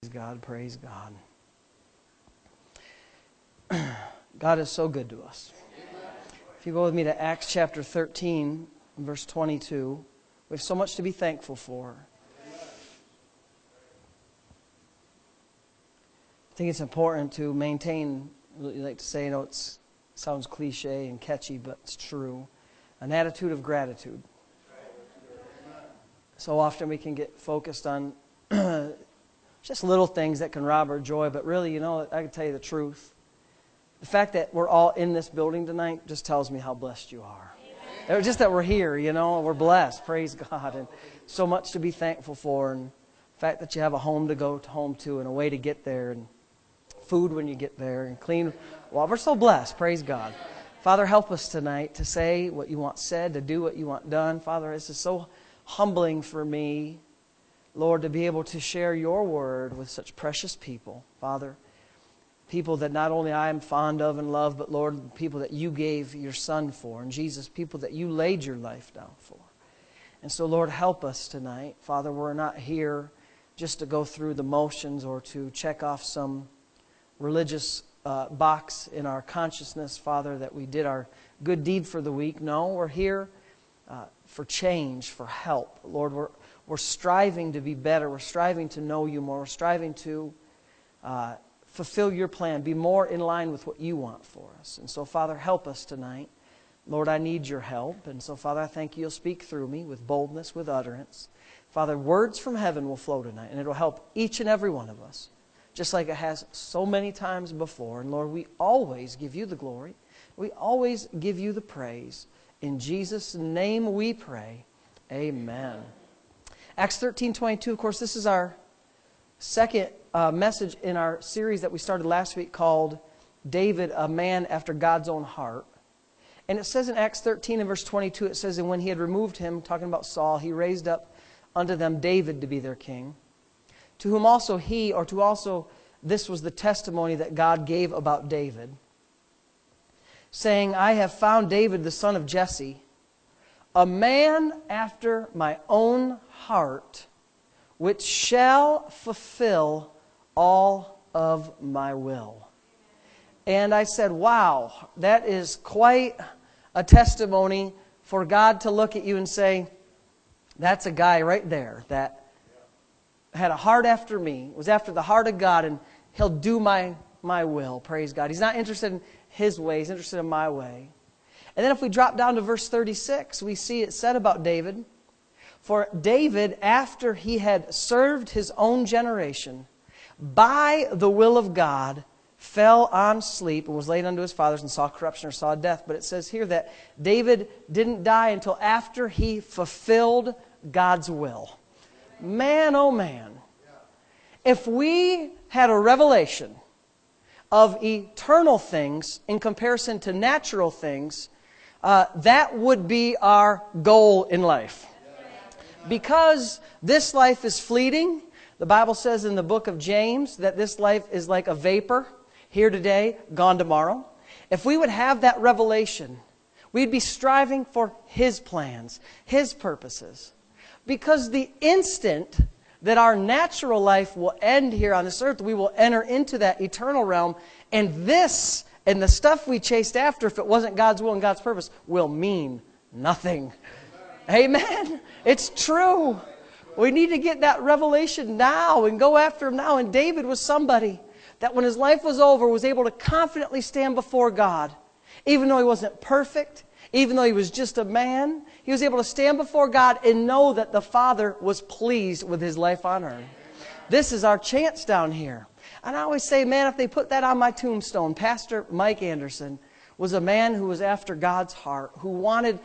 God, praise God. God is so good to us. If you go with me to Acts chapter 13, verse 22, we have so much to be thankful for. I think it's important to maintain, you like to say, it sounds cliche and catchy, but it's true, an attitude of gratitude. So often we can get focused on just little things that can rob our joy, but really, I can tell you the truth. The fact that we're all in this building tonight just tells me how blessed you are. Amen. Just that we're here, we're blessed, praise God, and so much to be thankful for, and the fact that you have a home to go home to and a way to get there, and food when you get there, and clean. Well, we're so blessed, praise God. Father, help us tonight to say what you want said, to do what you want done. Father, this is so humbling for me, Lord, to be able to share your word with such precious people, Father. People that not only I am fond of and love, but Lord, people that you gave your Son for. And Jesus, people that you laid your life down for. And so, Lord, help us tonight. Father, we're not here just to go through the motions or to check off some religious box in our consciousness, Father, that we did our good deed for the week. No, we're here for change, for help. Lord, we're striving to be better. We're striving to know you more. We're striving to fulfill your plan, be more in line with what you want for us. And so, Father, help us tonight. Lord, I need your help. And so, Father, I thank you. You'll speak through me with boldness, with utterance. Father, words from heaven will flow tonight, and it will help each and every one of us, just like it has so many times before. And Lord, we always give you the glory. We always give you the praise. In Jesus' name we pray. Amen. Acts 13:22, of course, this is our second message in our series that we started last week called David, a Man After God's Own Heart. And it says in Acts 13 and verse 22, it says, and when he had removed him, talking about Saul, he raised up unto them David to be their king, to whom also this was the testimony that God gave about David, saying, I have found David the son of Jesse, a man after my own heart, which shall fulfill all of my will. And I said, wow, that is quite a testimony for God to look at you and say, that's a guy right there that had a heart after me, was after the heart of God, and he'll do my will, praise God. He's not interested in his way, he's interested in my way. And then if we drop down to verse 36, we see it said about David, for David, after he had served his own generation, by the will of God, fell on sleep and was laid unto his fathers and saw corruption or saw death. But it says here that David didn't die until after he fulfilled God's will. Man, oh man. If we had a revelation of eternal things in comparison to natural things, that would be our goal in life. Because this life is fleeting, the Bible says in the book of James that this life is like a vapor, here today, gone tomorrow. If we would have that revelation, we'd be striving for His plans, His purposes. Because the instant that our natural life will end here on this earth, we will enter into that eternal realm, and this and the stuff we chased after, if it wasn't God's will and God's purpose, will mean nothing. Amen? It's true. We need to get that revelation now and go after Him now. And David was somebody that when his life was over was able to confidently stand before God. Even though he wasn't perfect, even though he was just a man, he was able to stand before God and know that the Father was pleased with his life on earth. This is our chance down here. And I always say, man, if they put that on my tombstone, Pastor Mike Anderson was a man who was after God's heart, who wanted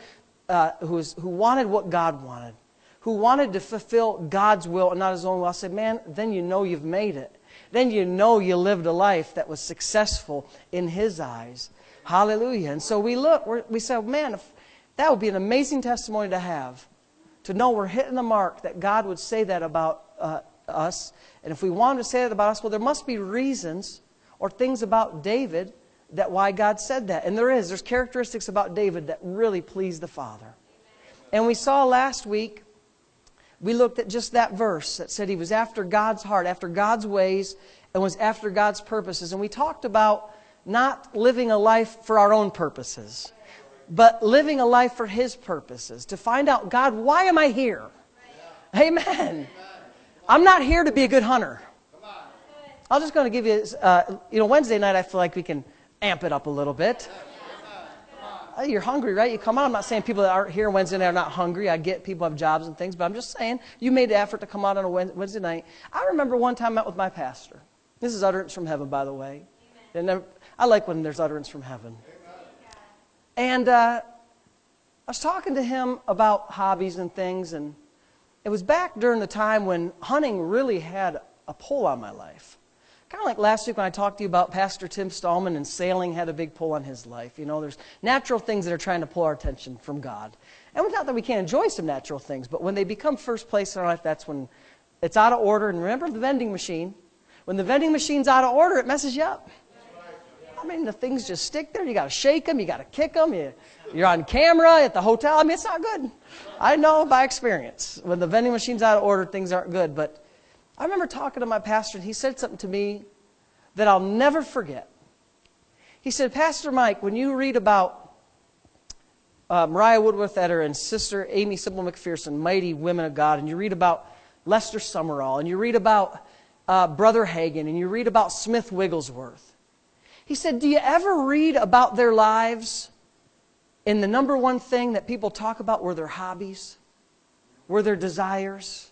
what God wanted, who wanted to fulfill God's will and not his own will. I said, man, then you know you've made it. Then you know you lived a life that was successful in His eyes. Hallelujah. And so we said, man, that would be an amazing testimony to have, to know we're hitting the mark, that God would say that about us. And if we wanted to say that about us, well, there must be reasons or things about David that why God said that. And there's characteristics about David that really please the Father. And we saw last week We looked at just that verse that said he was after God's heart, after God's ways, and was after God's purposes. And we talked about not living a life for our own purposes, but living a life for His purposes. To find out, God, why am I here? Amen. I'm not here to be a good hunter. I'm just going to give you, Wednesday night I feel like we can amp it up a little bit. You're hungry, right? You come out. I'm not saying people that aren't here Wednesday night are not hungry. I get people have jobs and things, but I'm just saying you made the effort to come out on a Wednesday night. I remember one time I met with my pastor. This is utterance from heaven, by the way. And I like when there's utterance from heaven. And I was talking to him about hobbies and things, and it was back during the time when hunting really had a pull on my life. Kind of like last week when I talked to you about Pastor Tim Stallman and sailing had a big pull on his life. There's natural things that are trying to pull our attention from God. And it's not that we can't enjoy some natural things, but when they become first place in our life, that's when it's out of order. And remember the vending machine. When the vending machine's out of order, it messes you up. I mean, the things just stick there. You got to shake them. You got to kick them. You're on camera at the hotel. I mean, it's not good. I know by experience. When the vending machine's out of order, things aren't good. But I remember talking to my pastor, and he said something to me that I'll never forget. He said, Pastor Mike, when you read about Mariah Woodworth-Etter and Sister Amy Simple McPherson, mighty women of God, and you read about Lester Summerall, and you read about Brother Hagin, and you read about Smith Wigglesworth. He said, do you ever read about their lives and the number one thing that people talk about were their hobbies? Were their desires?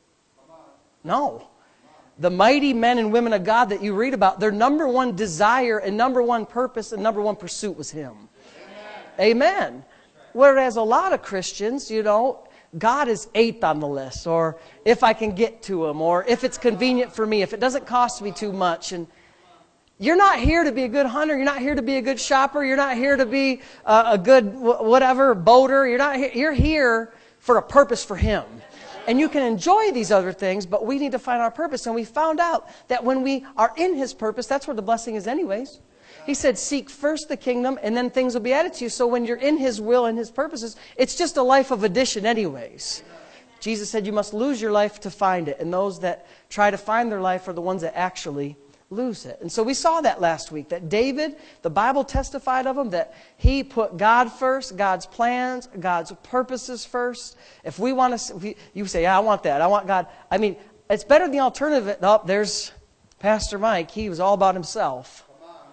No. The mighty men and women of God that you read about, their number one desire and number one purpose and number one pursuit was Him. Amen. Whereas a lot of Christians, God is 8th on the list, or if I can get to Him, or if it's convenient for me, if it doesn't cost me too much. And you're not here to be a good hunter. You're not here to be a good shopper. You're not here to be a good boater. You're here for a purpose for Him. And you can enjoy these other things, but we need to find our purpose. And we found out that when we are in His purpose, that's where the blessing is anyways. He said, seek first the kingdom, and then things will be added to you. So when you're in His will and His purposes, it's just a life of addition anyways. Jesus said you must lose your life to find it. And those that try to find their life are the ones that actually lose it. And so we saw that last week, that David, the Bible testified of him, that he put God first, God's plans, God's purposes first. If we want to, you say, yeah, I want that, I want God. I mean, it's better than the alternative. Oh, there's Pastor Mike. He was all about himself.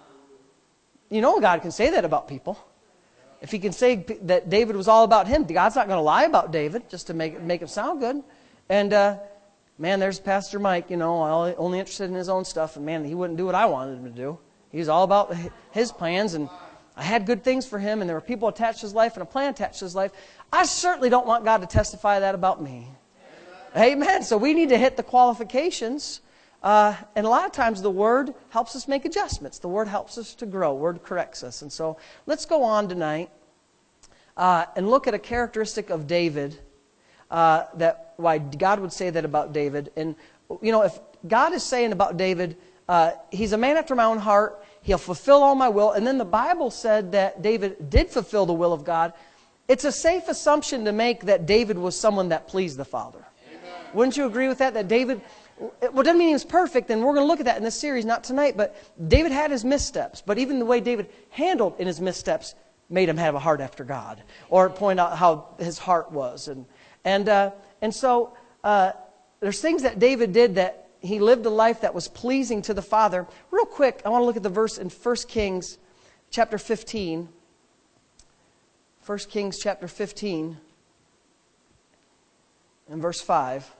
God can say that about people. If He can say that David was all about him, God's not going to lie about David just to make him sound good. And man, there's Pastor Mike, only interested in his own stuff. And man, he wouldn't do what I wanted him to do. He was all about his plans. And I had good things for him. And there were people attached to his life and a plan attached to his life. I certainly don't want God to testify that about me. Amen. So we need to hit the qualifications. And a lot of times the Word helps us make adjustments. The Word helps us to grow. The Word corrects us. And so let's go on tonight and look at a characteristic of David. That why God would say that about David. And, if God is saying about David, he's a man after my own heart, he'll fulfill all my will. And then the Bible said that David did fulfill the will of God. It's a safe assumption to make that David was someone that pleased the Father. Amen. Wouldn't you agree with that? That David, well, doesn't mean he was perfect, and we're going to look at that in this series, not tonight, but David had his missteps. But even the way David handled in his missteps made him have a heart after God, or point out how his heart was. And so there's things that David did that he lived a life that was pleasing to the Father. Real quick, I want to look at the verse in 1 Kings chapter 15. 1 Kings chapter 15 and verse 5.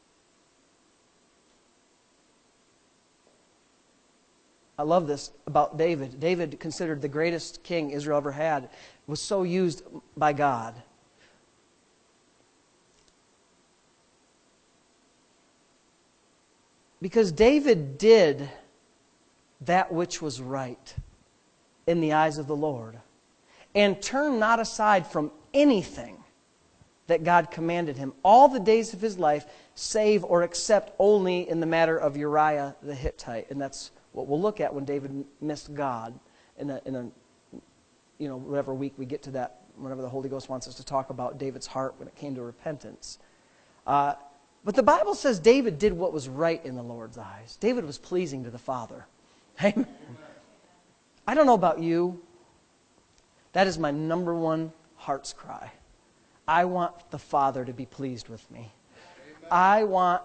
I love this about David. David, considered the greatest king Israel ever had, was so used by God. Because David did that which was right in the eyes of the Lord, and turned not aside from anything that God commanded him all the days of his life, save or except only in the matter of Uriah the Hittite. And that's what we'll look at when David missed God in a whatever week we get to that, whenever the Holy Ghost wants us to talk about David's heart when it came to repentance. But the Bible says David did what was right in the Lord's eyes. David was pleasing to the Father. Amen. I don't know about you. That is my number one heart's cry. I want the Father to be pleased with me. God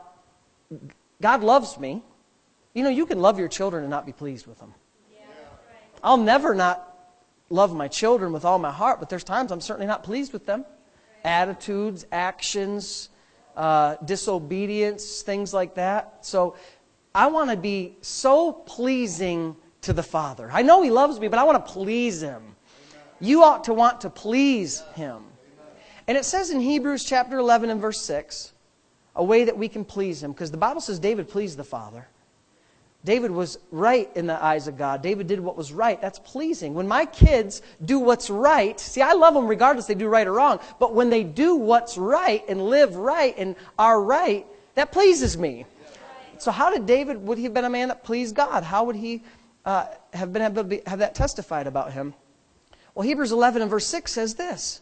loves me. You know, you can love your children and not be pleased with them. I'll never not love my children with all my heart, but there's times I'm certainly not pleased with them. Attitudes, actions, disobedience, things like that. So I want to be so pleasing to the Father. I know He loves me, but I want to please Him. You ought to want to please Him. And it says in Hebrews chapter 11 and verse 6, a way that we can please Him. Because the Bible says David pleased the Father. David was right in the eyes of God. David did what was right. That's pleasing. When my kids do what's right, see, I love them regardless if they do right or wrong, but when they do what's right and live right and are right, that pleases me. So how did David, would he have been a man that pleased God? How would he have been able to have that testified about him? Well, Hebrews 11 and verse 6 says this.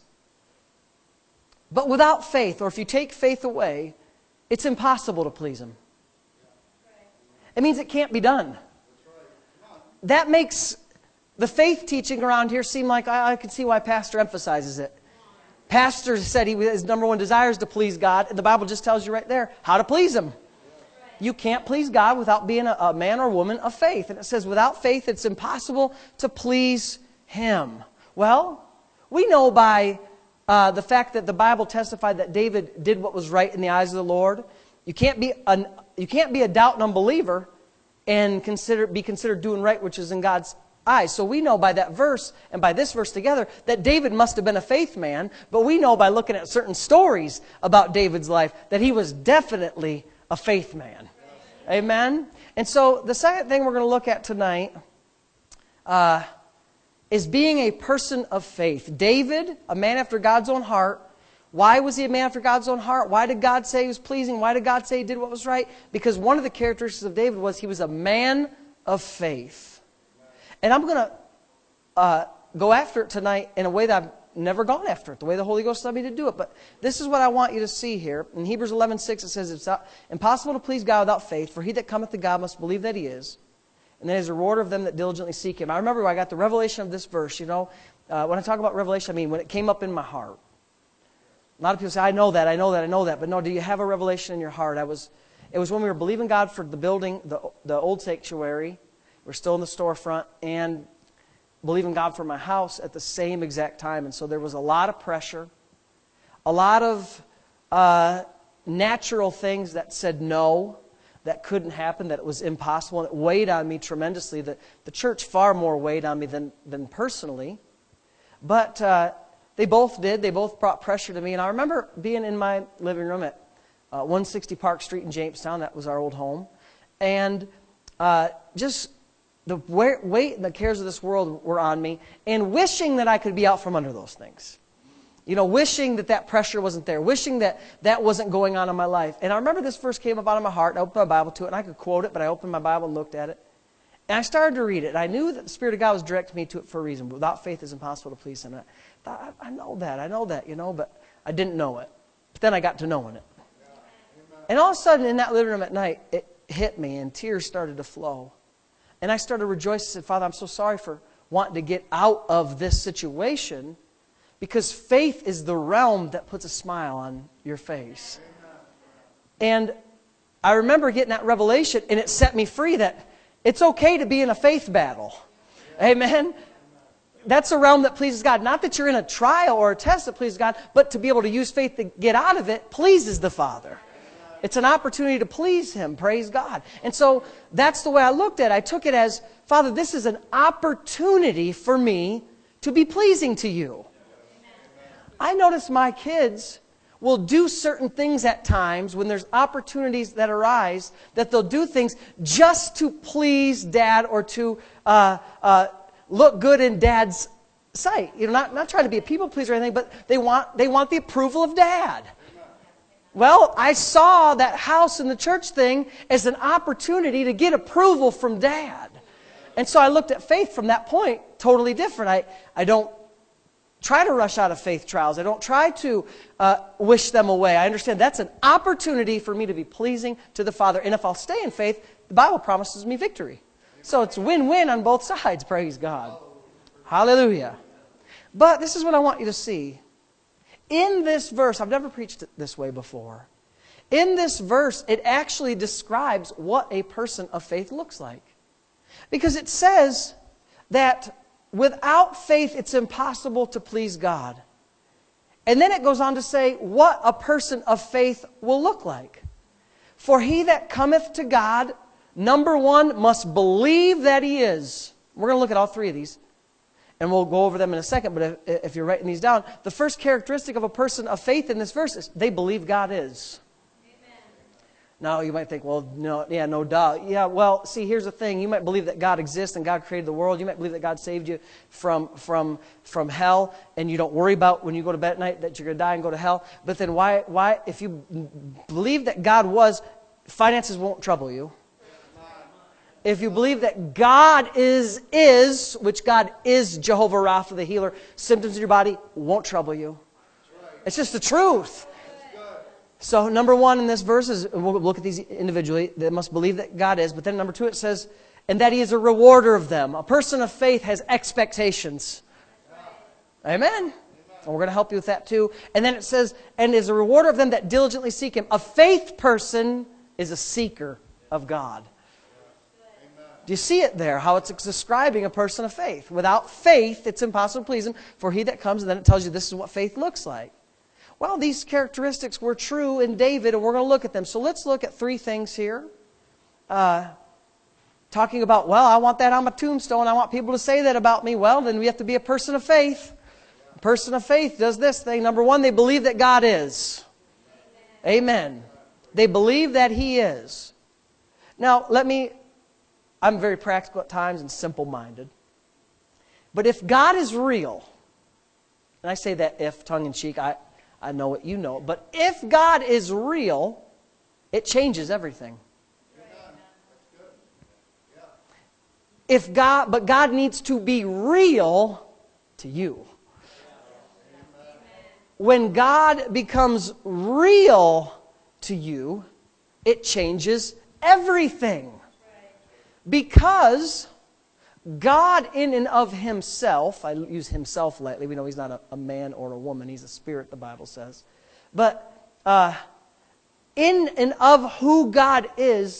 But without faith, or if you take faith away, it's impossible to please Him. It means it can't be done. That makes the faith teaching around here seem like I can see why Pastor emphasizes it. Pastor said his number one desire is to please God, and the Bible just tells you right there how to please Him. You can't please God without being a man or woman of faith. And it says without faith it's impossible to please Him. Well, we know by the fact that the Bible testified that David did what was right in the eyes of the Lord. You can't be a doubt and unbeliever and be considered doing right, which is in God's eyes. So we know by that verse and by this verse together that David must have been a faith man. But we know by looking at certain stories about David's life that he was definitely a faith man. Amen? And so the second thing we're going to look at tonight is being a person of faith. David, a man after God's own heart. Why was he a man after God's own heart? Why did God say he was pleasing? Why did God say he did what was right? Because one of the characteristics of David was he was a man of faith. And I'm going to go after it tonight in a way that I've never gone after it, the way the Holy Ghost led me to do it. But this is what I want you to see here. In Hebrews 11:6 it says, it's impossible to please God without faith, for he that cometh to God must believe that He is, and that He is a rewarder of them that diligently seek Him. I remember when I got the revelation of this verse, when I talk about revelation, I mean when it came up in my heart. A lot of people say, I know that. But no, do you have a revelation in your heart? It was when we were believing God for the building, the old sanctuary. We're still in the storefront, and believing God for my house at the same exact time. And so there was a lot of pressure, a lot of natural things that said no, that couldn't happen, that it was impossible, and it weighed on me tremendously. The church far more weighed on me than personally. But they both did. They both brought pressure to me. And I remember being in my living room at 160 Park Street in Jamestown. That was our old home. And just the weight and the cares of this world were on me, and wishing that I could be out from under those things. Wishing that pressure wasn't there. Wishing that wasn't going on in my life. And I remember this verse came up out of my heart, and I opened my Bible to it, and I could quote it, but I opened my Bible and looked at it. And I started to read it, and I knew that the Spirit of God was directing me to it for a reason. But without faith, it's impossible to please Him. And I thought, I know that, but I didn't know it. But then I got to knowing it. And all of a sudden, in that living room at night, it hit me, and tears started to flow. And I started to rejoice and said, Father, I'm so sorry for wanting to get out of this situation, because faith is the realm that puts a smile on your face. And I remember getting that revelation, and it set me free that it's okay to be in a faith battle. Amen? That's a realm that pleases God. Not that you're in a trial or a test that pleases God, but to be able to use faith to get out of it pleases the Father. It's an opportunity to please Him. Praise God. And so that's the way I looked at it. I took it as, Father, this is an opportunity for me to be pleasing to You. I notice my kids will do certain things at times when there's opportunities that arise, that they'll do things just to please Dad or to look good in Dad's sight. Not trying to be a people pleaser or anything, but they want the approval of Dad. Well, I saw that house and the church thing as an opportunity to get approval from Dad. And so I looked at faith from that point totally different. I don't try to rush out of faith trials. I don't try to wish them away. I understand that's an opportunity for me to be pleasing to the Father. And if I'll stay in faith, the Bible promises me victory. So it's win-win on both sides, praise God. Hallelujah. But this is what I want you to see. In this verse, I've never preached it this way before. In this verse, it actually describes what a person of faith looks like. Because it says that without faith, it's impossible to please God. And then it goes on to say what a person of faith will look like. For he that cometh to God, number one, must believe that He is. We're going to look at all three of these. And we'll go over them in a second, but if you're writing these down, the first characteristic of a person of faith in this verse is they believe God is. Amen. Now, you might think, well, no duh. Yeah, well, see, here's the thing. You might believe that God exists and God created the world. You might believe that God saved you from hell, and you don't worry about when you go to bed at night that you're going to die and go to hell. But then why, if you believe that God was, finances won't trouble you. If you believe that God is, which God is Jehovah Rapha, the healer, symptoms in your body won't trouble you. It's just the truth. So number one in this verse is, we'll look at these individually, they must believe that God is. But then number two it says, and that He is a rewarder of them. A person of faith has expectations. Amen. And we're going to help you with that too. And then it says, and is a rewarder of them that diligently seek Him. A faith person is a seeker of God. Do you see it there, how it's describing a person of faith? Without faith, it's impossible to please Him. For he that comes, and then it tells you this is what faith looks like. Well, these characteristics were true in David, and we're going to look at them. So let's look at three things here. Talking about, well, I want that on my tombstone. I want people to say that about me. Well, then we have to be a person of faith. A person of faith does this thing. Number one, they believe that God is. Amen. They believe that He is. Now, I'm very practical at times and simple-minded. But if God is real, and I say that if, tongue-in-cheek, I know what you know, but if God is real, it changes everything. But God needs to be real to you. When God becomes real to you, it changes everything. Because God in and of Himself, I use Himself lightly, we know He's not a man or a woman, He's a spirit, the Bible says. But in and of who God is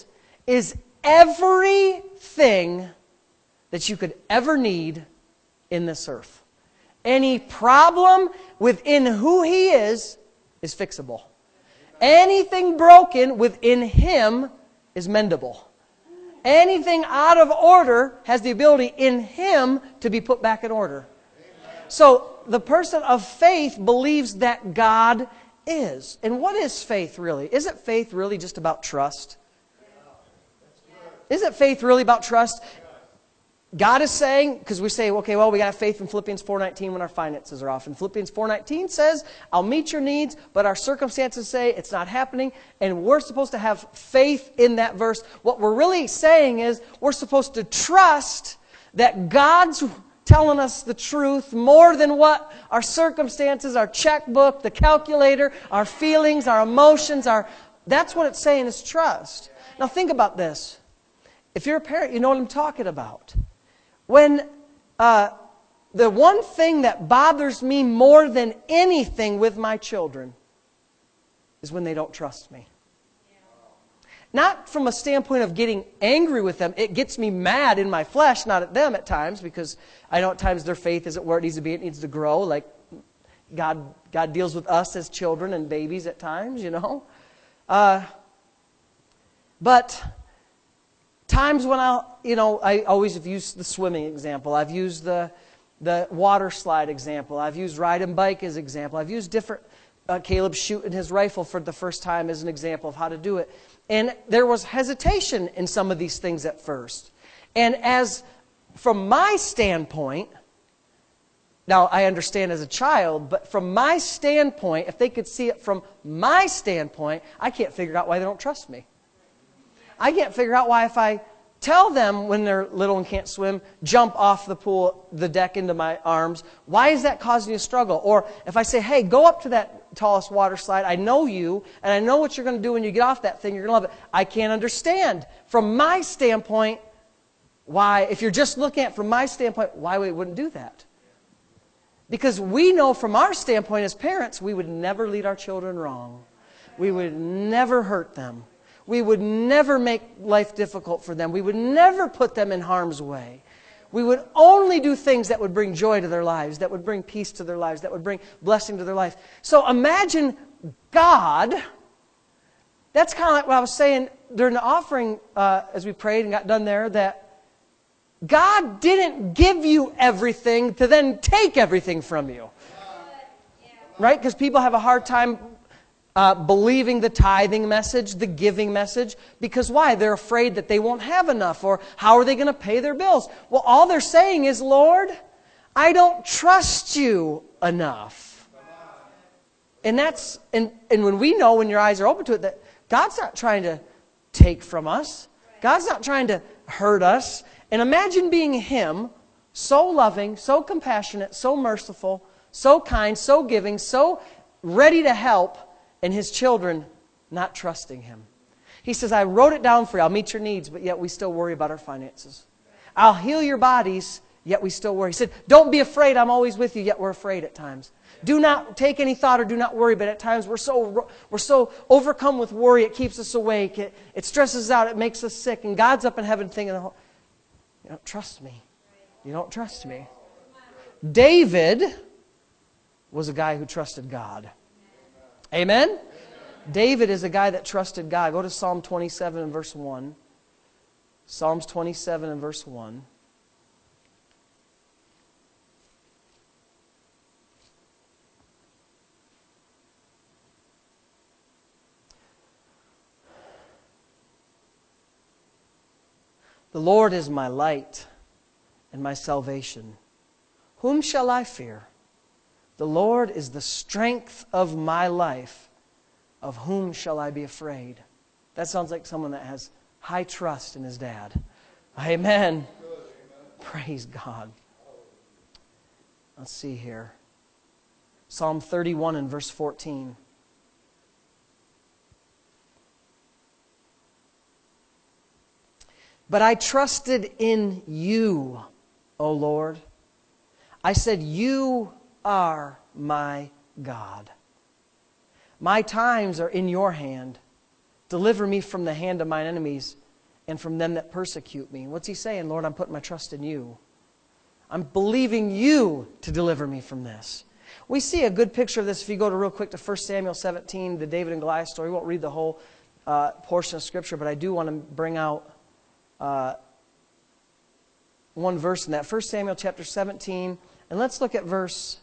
everything that you could ever need in this earth. Any problem within who He is fixable. Anything broken within Him is mendable. Anything out of order has the ability in Him to be put back in order. Amen. So the person of faith believes that God is. And what is faith really? Isn't faith really just about trust? Isn't faith really about trust? God is saying, because we say, okay, well, we got to have faith in Philippians 4:19 when our finances are off. And Philippians 4:19 says, I'll meet your needs, but our circumstances say it's not happening. And we're supposed to have faith in that verse. What we're really saying is we're supposed to trust that God's telling us the truth more than what our circumstances, our checkbook, the calculator, our feelings, our emotions, that's what it's saying is trust. Now think about this. If you're a parent, you know what I'm talking about. When the one thing that bothers me more than anything with my children is when they don't trust me. Not from a standpoint of getting angry with them. It gets me mad in my flesh, not at them at times, because I know at times their faith isn't where it needs to be. It needs to grow. Like God deals with us as children and babies at times, you know. But times when I always have used the swimming example. I've used the water slide example. I've used ride and bike as example. I've used different, Caleb shooting his rifle for the first time as an example of how to do it. And there was hesitation in some of these things at first. And as from my standpoint, now I understand as a child, but from my standpoint, if they could see it from my standpoint, I can't figure out why they don't trust me. I can't figure out why if I tell them when they're little and can't swim, jump off the deck into my arms. Why is that causing you a struggle? Or if I say, hey, go up to that tallest water slide. I know you, and I know what you're going to do when you get off that thing. You're going to love it. I can't understand from my standpoint why, if you're just looking at it from my standpoint, why we wouldn't do that. Because we know from our standpoint as parents, we would never lead our children wrong. We would never hurt them. We would never make life difficult for them. We would never put them in harm's way. We would only do things that would bring joy to their lives, that would bring peace to their lives, that would bring blessing to their life. So imagine God. That's kind of like what I was saying during the offering as we prayed and got done there, that God didn't give you everything to then take everything from you. Right? Because people have a hard time believing the tithing message, the giving message. Because why? They're afraid that they won't have enough, or how are they going to pay their bills? Well, all they're saying is, Lord, I don't trust you enough. And that's and when we know, when your eyes are open to it, that God's not trying to take from us. God's not trying to hurt us. And imagine being Him, so loving, so compassionate, so merciful, so kind, so giving, so ready to help, and His children not trusting Him. He says, I wrote it down for you. I'll meet your needs, but yet we still worry about our finances. I'll heal your bodies, yet we still worry. He said, don't be afraid. I'm always with you, yet we're afraid at times. Do not take any thought or do not worry, but at times we're so overcome with worry, it keeps us awake. It stresses us out. It makes us sick. And God's up in heaven thinking, you don't trust me. You don't trust me. David was a guy who trusted God. Amen? David is a guy that trusted God. Go to Psalm 27 and verse 1. Psalms 27 and verse 1. The Lord is my light and my salvation. Whom shall I fear? The Lord is the strength of my life. Of whom shall I be afraid? That sounds like someone that has high trust in his dad. Amen. Praise God. Let's see here. Psalm 31 and verse 14. But I trusted in you, O Lord. I said, you are my God. My times are in your hand. Deliver me from the hand of mine enemies and from them that persecute me. What's he saying? Lord, I'm putting my trust in you. I'm believing you to deliver me from this. We see a good picture of this if you go to real quick to 1 Samuel 17, the David and Goliath story. We won't read the whole portion of Scripture, but I do want to bring out one verse in that. 1 Samuel chapter 17. And let's look at verse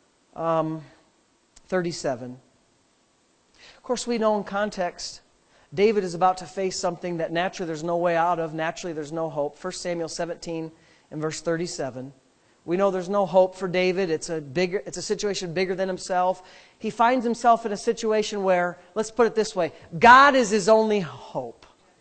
37. Of course, we know in context, David is about to face something that naturally there's no way out of. Naturally, there's no hope. 1 Samuel 17 and verse 37. We know there's no hope for David. It's a situation bigger than himself. He finds himself in a situation where, let's put it this way, God is his only hope.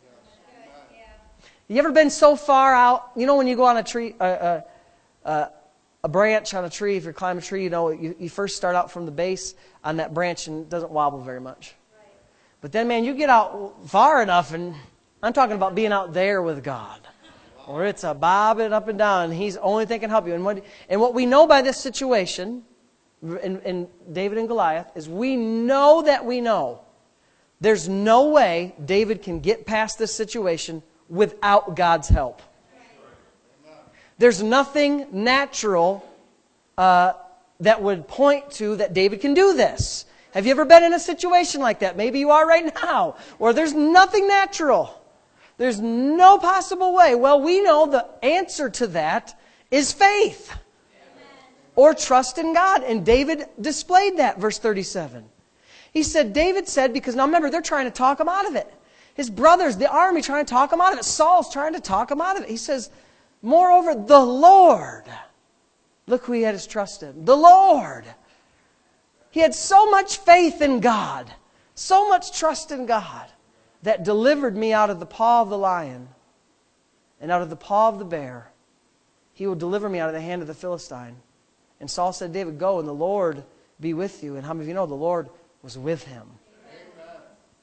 You ever been so far out? You know when you go on a tree, a branch on a tree, if you're climbing a tree, you know, you first start out from the base on that branch and it doesn't wobble very much. But then, man, you get out far enough, and I'm talking about being out there with God, or it's a bobbing up and down, and He's the only thing that can help you. And what we know by this situation, in David and Goliath, is we know there's no way David can get past this situation without God's help. There's nothing natural that would point to that David can do this. Have you ever been in a situation like that? Maybe you are right now, where there's nothing natural. There's no possible way. Well, we know the answer to that is faith. Or trust in God. And David displayed that, verse 37. He said, David said, because now remember, they're trying to talk him out of it. His brothers, the army, trying to talk him out of it. Saul's trying to talk him out of it. He says, moreover, the Lord. Look who he had his trust in. The Lord. He had so much faith in God, so much trust in God, that delivered me out of the paw of the lion and out of the paw of the bear. He will deliver me out of the hand of the Philistine. And Saul said, David, go, and the Lord be with you. And how many of you know the Lord was with him? Amen.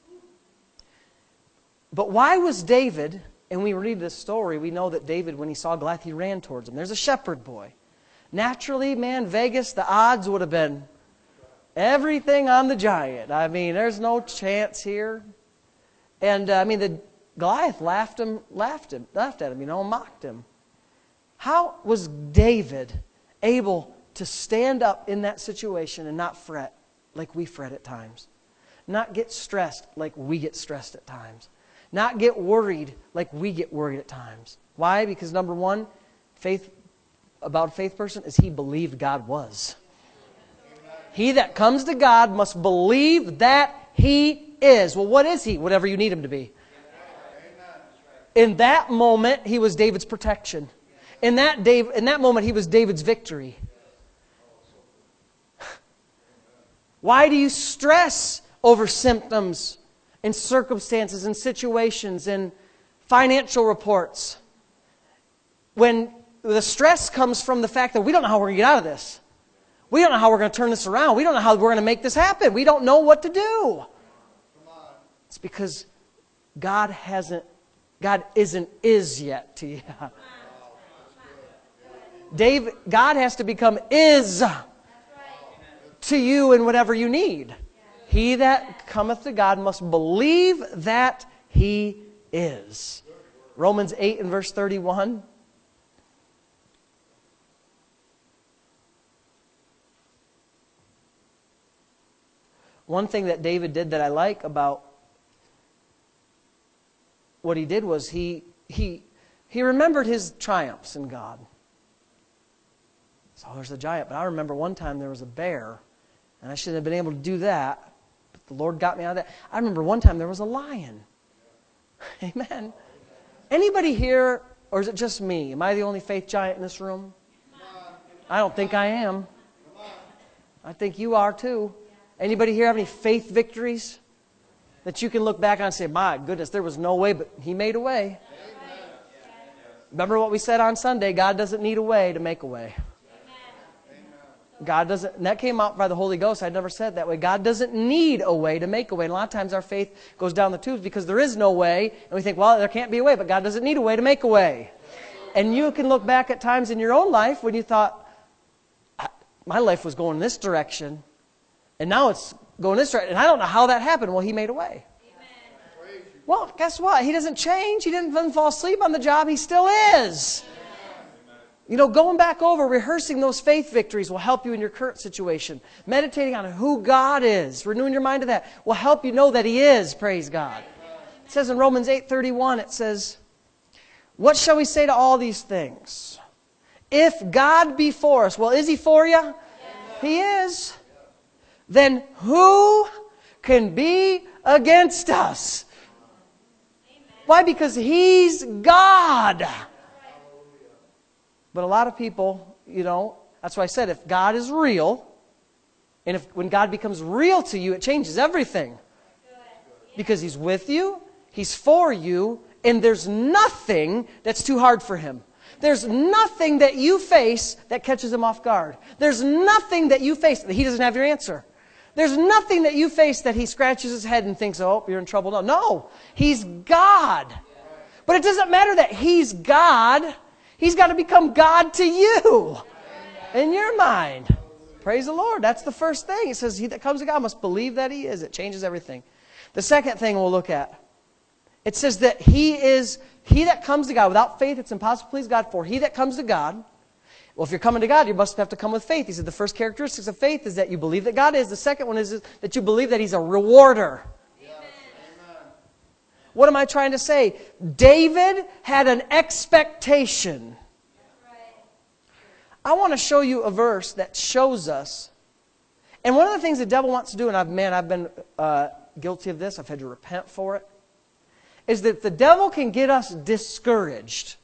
But why was David, and we read this story, we know that David, when he saw Goliath, he ran towards him. There's a shepherd boy. Naturally, man, Vegas, the odds would have been everything on the giant. I mean, there's no chance here. And, the Goliath laughed at him, mocked him. How was David able to stand up in that situation and not fret like we fret at times? Not get stressed like we get stressed at times? Not get worried like we get worried at times? Why? Because number one, about a faith person is he believed God was. He that comes to God must believe that He is. Well, what is He? Whatever you need Him to be. In that moment, He was David's protection. In that moment, He was David's victory. Why do you stress over symptoms and circumstances and situations and financial reports when the stress comes from the fact that we don't know how we're going to get out of this? We don't know how we're going to turn this around. We don't know how we're going to make this happen. We don't know what to do. It's because God isn't yet to you. God has to become is to you in whatever you need. He that cometh to God must believe that He is. Romans 8 and verse 31. One thing that David did that I like about what he did was he remembered his triumphs in God. So there's a giant, but I remember one time there was a bear, and I shouldn't have been able to do that, but the Lord got me out of that. I remember one time there was a lion. Amen. Anybody here, or is it just me? Am I the only faith giant in this room? I don't think I am. I think you are too. Anybody here have any faith victories that you can look back on and say, my goodness, there was no way, but He made a way. Amen. Remember what we said on Sunday, God doesn't need a way to make a way. God doesn't, and that came out by the Holy Ghost. I never said it that way. God doesn't need a way to make a way. And a lot of times our faith goes down the tubes because there is no way. And we think, well, there can't be a way, but God doesn't need a way to make a way. And you can look back at times in your own life when you thought, my life was going this direction, and now it's going this direction. And I don't know how that happened. Well, He made a way. Amen. Well, guess what? He doesn't change. He didn't fall asleep on the job. He still is. You know, going back over, rehearsing those faith victories will help you in your current situation. Meditating on who God is, renewing your mind to that, will help you know that He is, praise God. It says in Romans 8:31, it says, what shall we say to all these things? If God be for us, well, is He for you? Yes. He is. Then who can be against us? Amen. Why? Because He's God. But a lot of people, that's why I said if God is real, and when God becomes real to you, it changes everything. Because He's with you, He's for you, and there's nothing that's too hard for Him. There's nothing that you face that catches Him off guard. There's nothing that you face that He doesn't have your answer. There's nothing that you face that He scratches His head and thinks, oh, you're in trouble. No, He's God. But it doesn't matter that He's God. He's got to become God to you in your mind. Praise the Lord. That's the first thing. It says, he that comes to God must believe that He is. It changes everything. The second thing we'll look at, it says that He that comes to God. Without faith, it's impossible to please God. For he that comes to God, well, if you're coming to God, you must have to come with faith. He said the first characteristics of faith is that you believe that God is. The second one is that you believe that He's a rewarder. What am I trying to say? David had an expectation. I want to show you a verse that shows us. And one of the things the devil wants to do, and I've been guilty of this, I've had to repent for it, is that the devil can get us discouraged.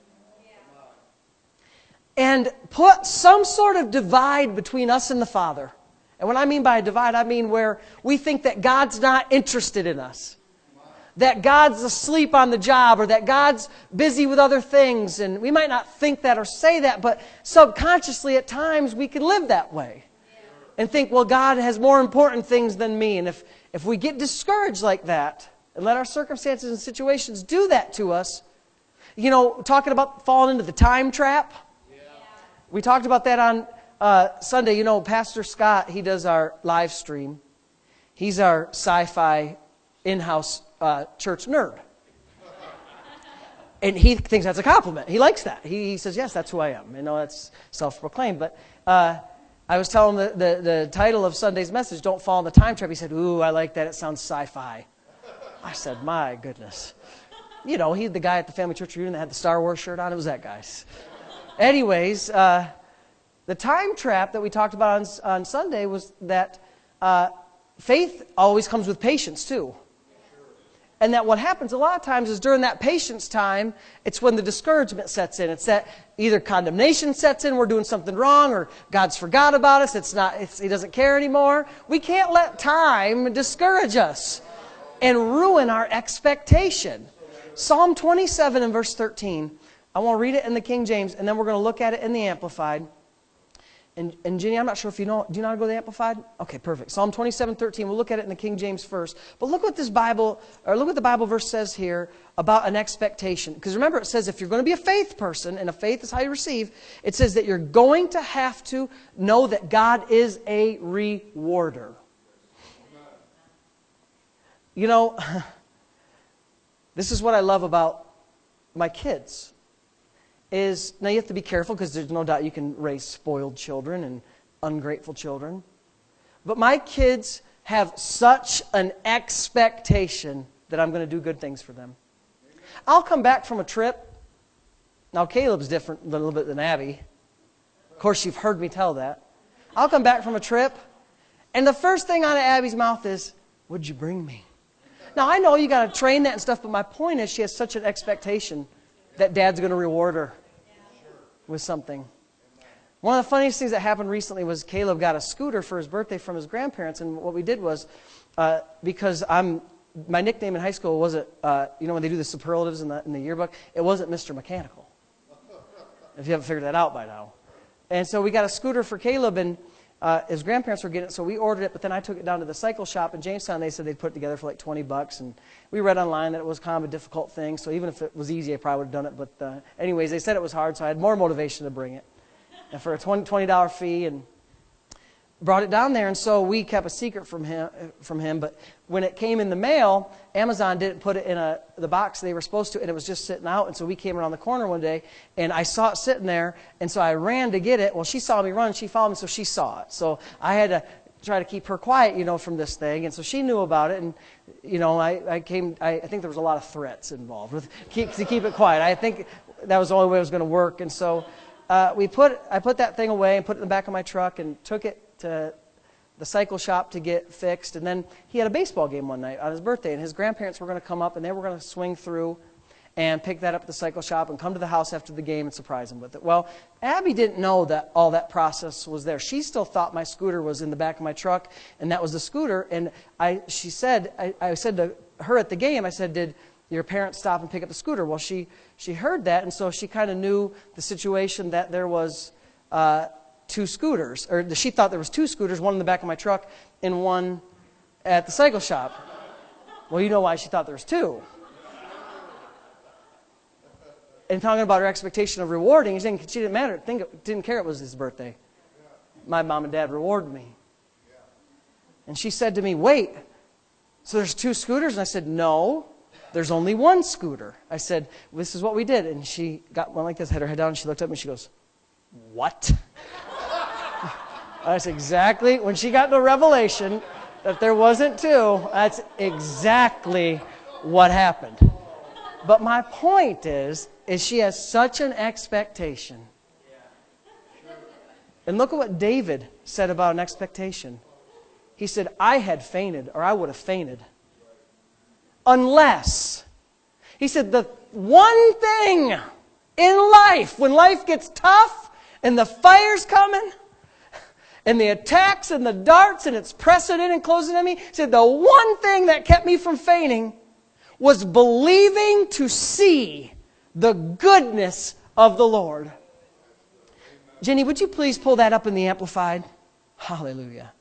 And put some sort of divide between us and the Father. And what I mean by a divide, I mean where we think that God's not interested in us. that God's asleep on the job or that God's busy with other things. And we might not think that or say that, but subconsciously at times we can live that way and think, well, God has more important things than me. And if we get discouraged like that and let our circumstances and situations do that to us, you know, talking about falling into the time trap. Yeah. We talked about that on Sunday. You know, Pastor Scott, he does our live stream. He's our sci-fi in-house church nerd. And he thinks that's a compliment. He likes that. He says, yes, that's who I am. You know, that's self-proclaimed. But I was telling him the title of Sunday's message, Don't Fall in the Time Trap. He said, ooh, I like that. It sounds sci-fi. I said, my goodness. You know, he's the guy at the family church reunion that had the Star Wars shirt on. It was that guy. Anyways, the time trap that we talked about on Sunday was that faith always comes with patience too. And that what happens a lot of times is during that patience time, it's when the discouragement sets in. It's that either condemnation sets in, we're doing something wrong, or God's forgot about us, He doesn't care anymore. We can't let time discourage us and ruin our expectation. Psalm 27 and verse 13. I want to read it in the King James, and then we're going to look at it in the Amplified. And Jenny, I'm not sure if you know, do you know how to go to the Amplified? Okay, perfect. Psalm 27:13. We'll look at it in the King James first. But look what the Bible verse says here about an expectation. Because remember, it says if you're going to be a faith person, and a faith is how you receive, it says that you're going to have to know that God is a rewarder. You know, this is what I love about my kids. Now you have to be careful because there's no doubt you can raise spoiled children and ungrateful children. But my kids have such an expectation that I'm going to do good things for them. I'll come back from a trip. Now Caleb's different a little bit than Abby. Of course, you've heard me tell that. I'll come back from a trip, and the first thing out of Abby's mouth is, "What'd you bring me?" Now I know you got to train that and stuff, but my point is she has such an expectation that Dad's going to reward her with something. One of the funniest things that happened recently was Caleb got a scooter for his birthday from his grandparents, and what we did was, because my nickname in high school wasn't, when they do the superlatives in the yearbook, it wasn't Mr. Mechanical, if you haven't figured that out by now. And so we got a scooter for Caleb, and his grandparents were getting it, so we ordered it, but then I took it down to the cycle shop in Jamestown. They said they'd put it together for like $20, and we read online that it was kind of a difficult thing, so even if it was easy, I probably would have done it, but anyways, they said it was hard, so I had more motivation to bring it, and for a $20 fee, and brought it down there, and so we kept a secret from him, but when it came in the mail, Amazon didn't put it in the box they were supposed to, and it was just sitting out, and so we came around the corner one day, and I saw it sitting there, and so I ran to get it. Well, she saw me run, she followed me, so she saw it. So I had to try to keep her quiet, from this thing, and so she knew about it, and, I think there was a lot of threats involved to keep it quiet. I think that was the only way it was going to work, and so I put that thing away and put it in the back of my truck and took it to the cycle shop to get fixed. And then he had a baseball game one night on his birthday, and his grandparents were going to come up, and they were going to swing through and pick that up at the cycle shop and come to the house after the game and surprise him with it. Well, Abby didn't know that all that process was there. She still thought my scooter was in the back of my truck, and that was the scooter. And I said to her at the game, I said, "Did your parents stop and pick up the scooter?" Well, she heard that, and so she kind of knew the situation that there was two scooters, or she thought there was two scooters, one in the back of my truck and one at the cycle shop. Well, you know why she thought there was two. And talking about her expectation of rewarding, she didn't care it was his birthday. My mom and dad rewarded me. And she said to me, "Wait, so there's two scooters?" And I said, "No, there's only one scooter." I said, "This is what we did." And she got one like this, had her head down, and she looked up at me, and she goes, "What?" That's exactly, when she got the revelation that there wasn't two, that's exactly what happened. But my point is she has such an expectation. And look at what David said about an expectation. He said, "I had fainted," or "I would have fainted, unless," he said, "the one thing in life, when life gets tough and the fire's coming, and the attacks and the darts and it's pressing in and closing on me," he said, "the one thing that kept me from fainting was believing to see the goodness of the Lord. Jenny, would you please pull that up in the Amplified? Hallelujah.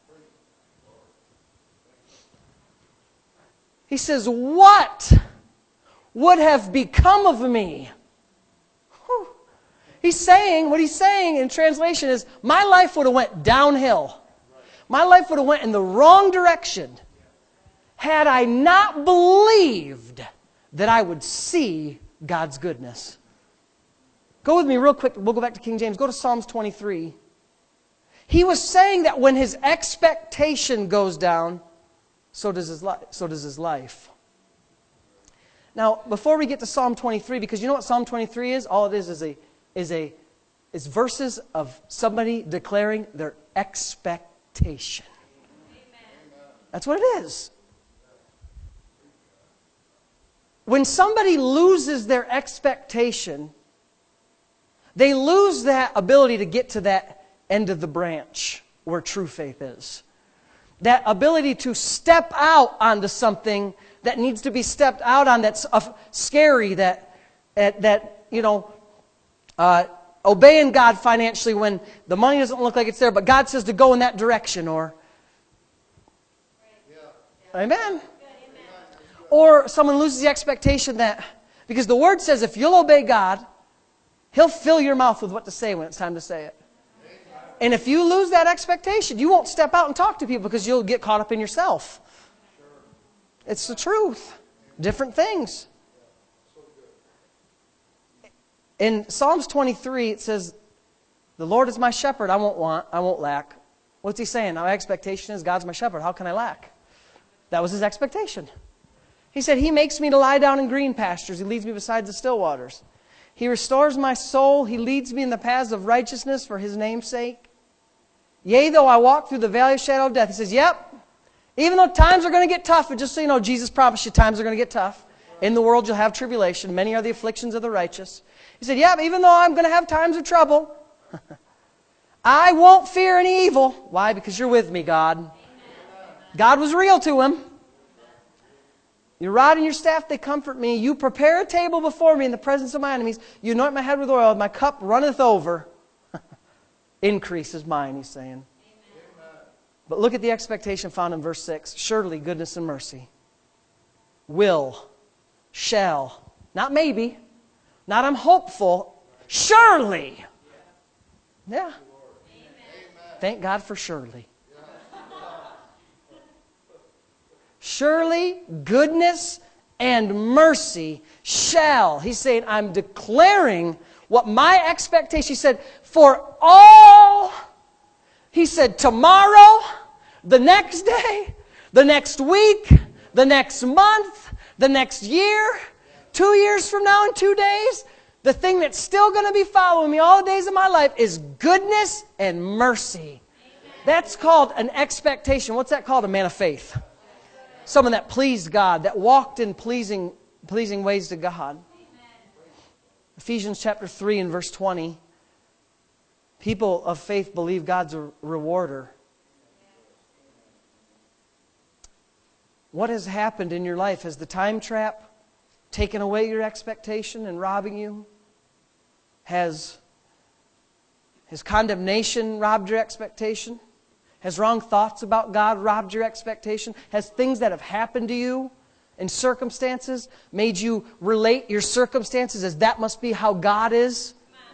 He says, what would have become of me? Whew. What he's saying in translation is, my life would have went downhill. My life would have went in the wrong direction had I not believed that I would see God's goodness. Go with me real quick. We'll go back to King James. Go to Psalms 23. He was saying that when his expectation goes down, so does his life. Now, before we get to Psalm 23, because you know what Psalm 23 is? All it is verses of somebody declaring their expectation. That's what it is. When somebody loses their expectation, they lose that ability to get to that end of the branch where true faith is. That ability to step out onto something that needs to be stepped out on, that's scary, obeying God financially when the money doesn't look like it's there, but God says to go in that direction, or Amen. Or someone loses the expectation that, because the Word says if you'll obey God, He'll fill your mouth with what to say when it's time to say it. And if you lose that expectation, you won't step out and talk to people because you'll get caught up in yourself. It's the truth. Different things. In Psalms 23, it says, the Lord is my shepherd, I won't lack. What's he saying? My expectation is God's my shepherd. How can I lack? That was his expectation. He said, He makes me to lie down in green pastures. He leads me beside the still waters. He restores my soul. He leads me in the paths of righteousness for His name's sake. Yea, though I walk through the valley of shadow of death. He says, yep, even though times are going to get tough, and just so you know, Jesus promised you times are going to get tough. In the world you'll have tribulation. Many are the afflictions of the righteous. He said, yep, even though I'm going to have times of trouble, I won't fear any evil. Why? Because you're with me, God. God was real to him. Your rod and your staff, they comfort me. You prepare a table before me in the presence of my enemies. You anoint my head with oil. My cup runneth over. Increase is mine, he's saying. Amen. But look at the expectation found in verse 6. Surely goodness and mercy will, shall, not maybe, not I'm hopeful, surely. Yeah. Amen. Thank God for surely. Surely goodness and mercy shall. He's saying, I'm declaring what my expectation. He said, for all. He said, tomorrow, the next day, the next week, the next month, the next year, 2 years from now and 2 days, the thing that's still going to be following me all the days of my life is goodness and mercy. Amen. That's called an expectation. What's that called? A man of faith. Someone that pleased God, that walked in pleasing ways to God. Amen. Ephesians chapter 3 and verse 20. People of faith believe God's a rewarder. What has happened in your life? Has the time trap taken away your expectation and robbing you? Has condemnation robbed your expectation? Has wrong thoughts about God robbed your expectation? Has things that have happened to you in circumstances made you relate your circumstances as that must be how God is?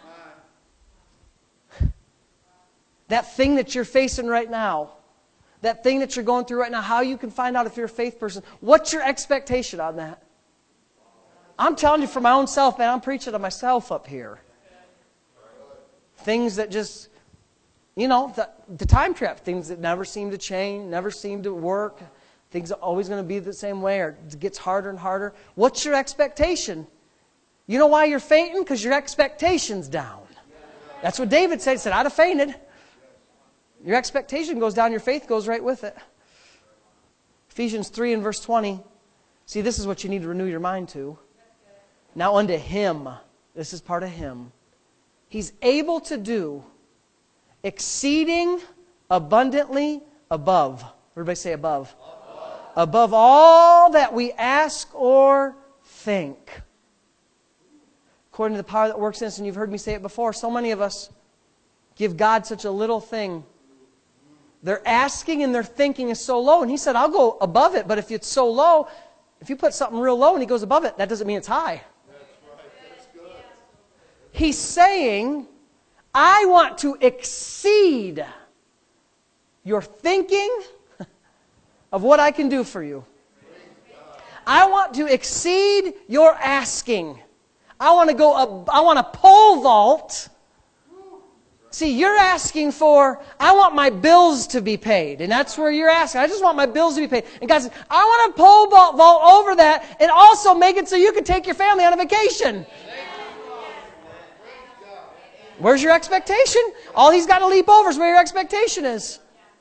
That thing that you're facing right now, that thing that you're going through right now, how you can find out if you're a faith person, what's your expectation on that? I'm telling you for my own self, man, I'm preaching to myself up here. Things that just, the time trap, things that never seem to change, never seem to work, things are always going to be the same way, or it gets harder and harder. What's your expectation? You know why you're fainting? Because your expectation's down. That's what David said. He said, I'd have fainted. Your expectation goes down, your faith goes right with it. Ephesians 3 and verse 20. See, this is what you need to renew your mind to. Now unto Him, this is part of Him, He's able to do exceeding abundantly above. Everybody say above. above all that we ask or think. According to the power that works in us, and you've heard me say it before, so many of us give God such a little thing. Their asking and their thinking is so low. And He said, I'll go above it, but if it's so low, if you put something real low and He goes above it, that doesn't mean it's high. That's right. That's good. He's saying, I want to exceed your thinking of what I can do for you. I want to exceed your asking. I want to pole vault. See, you're asking for, I want my bills to be paid. And that's where you're asking. I just want my bills to be paid. And God says, I want to pole vault over that and also make it so you can take your family on a vacation. Where's your expectation? All He's got to leap over is where your expectation is.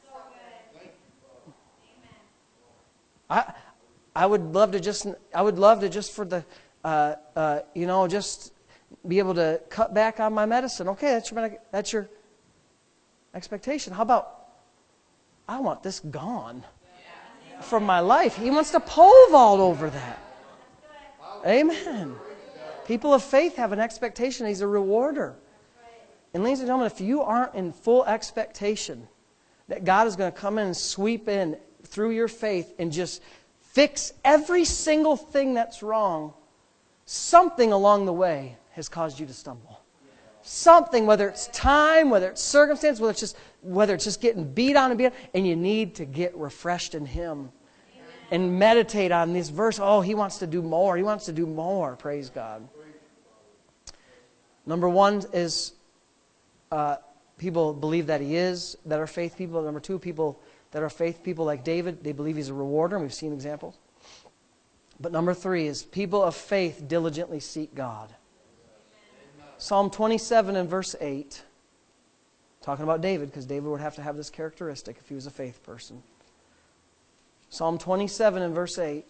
I would love to just for the, just be able to cut back on my medicine. Okay, that's your expectation. How about, I want this gone from my life. He wants to pole vault over that. Amen. People of faith have an expectation. He's a rewarder. And ladies and gentlemen, if you aren't in full expectation that God is going to come in and sweep in through your faith and just fix every single thing that's wrong, something along the way has caused you to stumble. Something, whether it's time, whether it's circumstance, whether it's just getting beat on, and you need to get refreshed in Him. And meditate on this verse. Oh, He wants to do more. He wants to do more. Praise God. Number one is people believe that He is, that are faith people. Number two, people that are faith people like David, they believe He's a rewarder, and we've seen examples. But number three is people of faith diligently seek God. Psalm 27 and verse 8, talking about David, because David would have to have this characteristic if he was a faith person. Psalm 27 and verse 8.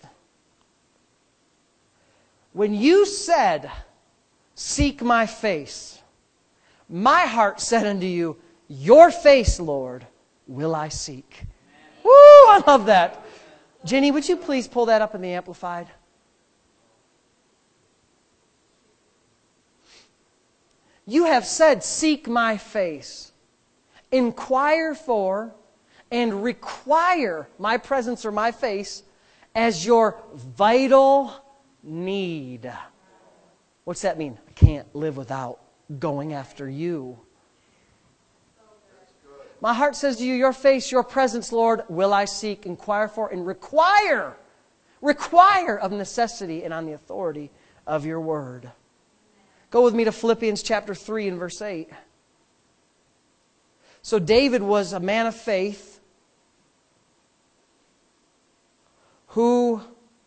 When you said, seek my face, my heart said unto you, your face, Lord, will I seek. Woo, I love that. Jenny, would you please pull that up in the Amplified? You have said, seek my face, inquire for, and require my presence or my face as your vital need. What's that mean? I can't live without going after you. My heart says to you, your face, your presence, Lord, will I seek, inquire for, and require of necessity and on the authority of your word. Go with me to Philippians chapter 3 and verse 8. So David was a man of faith who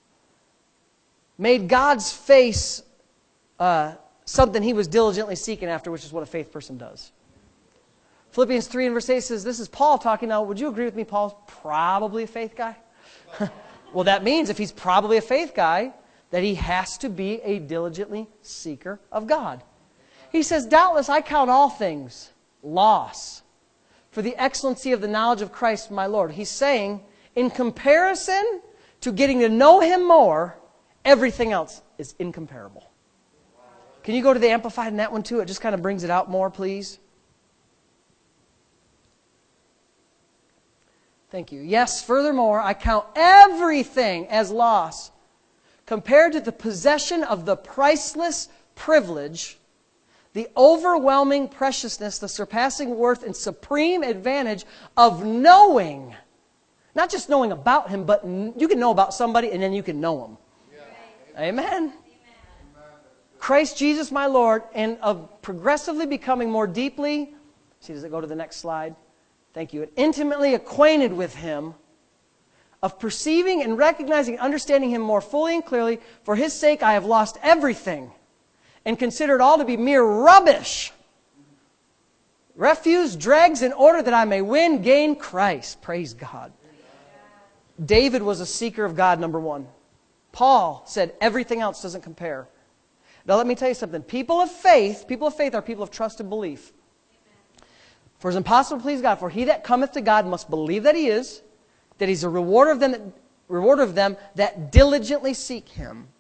made God's face something he was diligently seeking after, which is what a faith person does. Philippians 3 and verse 8 says, this is Paul talking now. Would you agree with me, Paul's probably a faith guy? Well, that means if he's probably a faith guy, that he has to be a diligently seeker of God. He says, doubtless I count all things loss for the excellency of the knowledge of Christ my Lord. He's saying, in comparison to getting to know Him more, everything else is incomparable. Can you go to the Amplified in that one too? It just kind of brings it out more, please. Thank you. Yes, furthermore, I count everything as loss compared to the possession of the priceless privilege, the overwhelming preciousness, the surpassing worth and supreme advantage of knowing, not just knowing about Him, but you can know about somebody and then you can know Him. Yeah. Amen. Christ Jesus my Lord, and of progressively becoming more deeply, see, does it go to the next slide? Thank you. And intimately acquainted with Him, of perceiving and recognizing and understanding Him more fully and clearly. For His sake I have lost everything and consider it all to be mere rubbish, refuse, dregs, in order that I may gain Christ. Praise God. David was a seeker of God, number one. Paul said everything else doesn't compare. Now let me tell you something. People of faith are people of trust and belief. For it is impossible to please God, for he that cometh to God must believe that He is, that He's a rewarder of them that reward of them that diligently seek Him.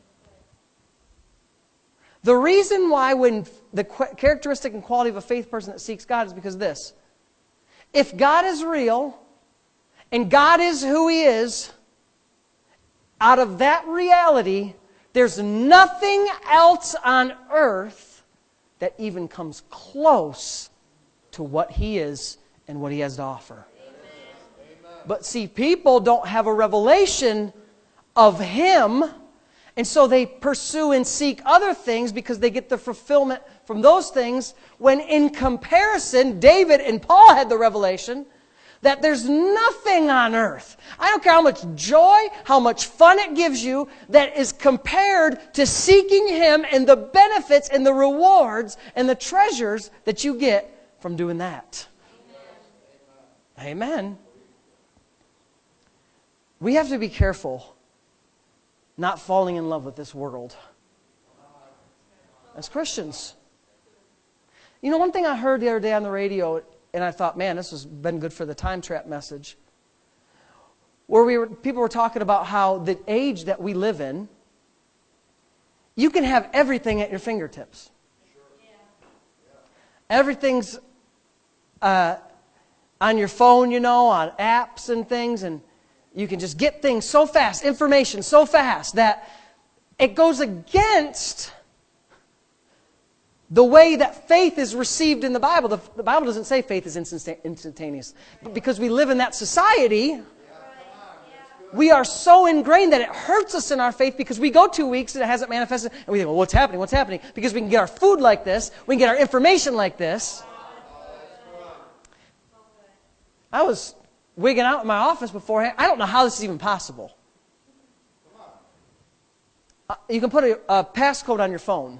The reason why when the characteristic and quality of a faith person that seeks God is because of this. If God is real, and God is who He is, out of that reality, there's nothing else on earth that even comes close to what He is and what He has to offer. Amen. But see, people don't have a revelation of Him, and so they pursue and seek other things because they get the fulfillment from those things, when in comparison, David and Paul had the revelation that there's nothing on earth, I don't care how much joy, how much fun it gives you, that is compared to seeking Him and the benefits and the rewards and the treasures that you get from doing that. Amen. Amen. We have to be careful not falling in love with this world as Christians. You know, one thing I heard the other day on the radio, and I thought, man, this has been good for the time trap message, where people were talking about how the age that we live in, you can have everything at your fingertips. Everything's on your phone, you know, on apps and things, and you can just get things so fast, information so fast, that it goes against the way that faith is received in the Bible. The Bible doesn't say faith is instantaneous. But because we live in that society, we are so ingrained that it hurts us in our faith, because we go 2 weeks and it hasn't manifested, and we think, well, what's happening? What's happening? Because we can get our food like this, we can get our information like this. I was wigging out in my office beforehand. I don't know how this is even possible. You can put a passcode on your phone.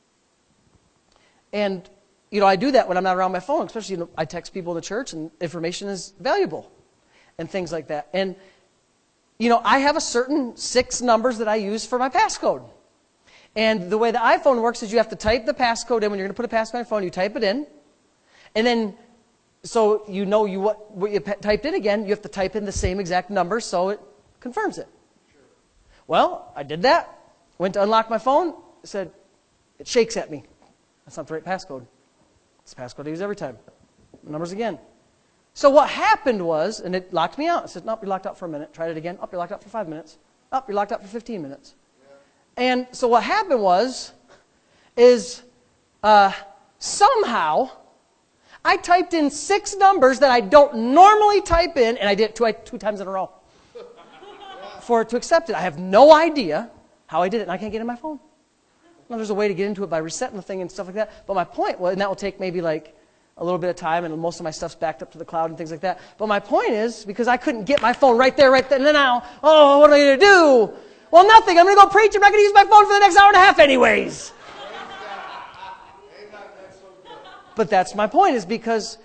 And, you know, I do that when I'm not around my phone, especially, you know, I text people in the church, and information is valuable and things like that. And, you know, I have a certain 6 numbers that I use for my passcode. And the way the iPhone works is you have to type the passcode in. When you're going to put a passcode on your phone, you type it in. And then, so you know what you typed in again, you have to type in the same exact number so it confirms it. Well, I did that. Went to unlock my phone. It said, it shakes at me. That's not the right passcode. It's the passcode I use every time. Numbers again. So what happened was, and it locked me out. It said, nope, you're locked out for a minute. Tried it again. Oh, you're locked out for 5 minutes. Oh, you're locked out for 15 minutes. Yeah. And so what happened is somehow I typed in 6 numbers that I don't normally type in, and I did it two times in a row for it to accept it. I have no idea how I did it, and I can't get it in my phone. Now, there's a way to get into it by resetting the thing and stuff like that. But my point was, and that will take maybe like a little bit of time, and most of my stuff's backed up to the cloud and things like that. But my point is, because I couldn't get my phone right there, and then now, oh, what am I going to do? Well, nothing. I'm going to go preach. I'm not going to use my phone for the next hour and a half anyways. But that's my point, is because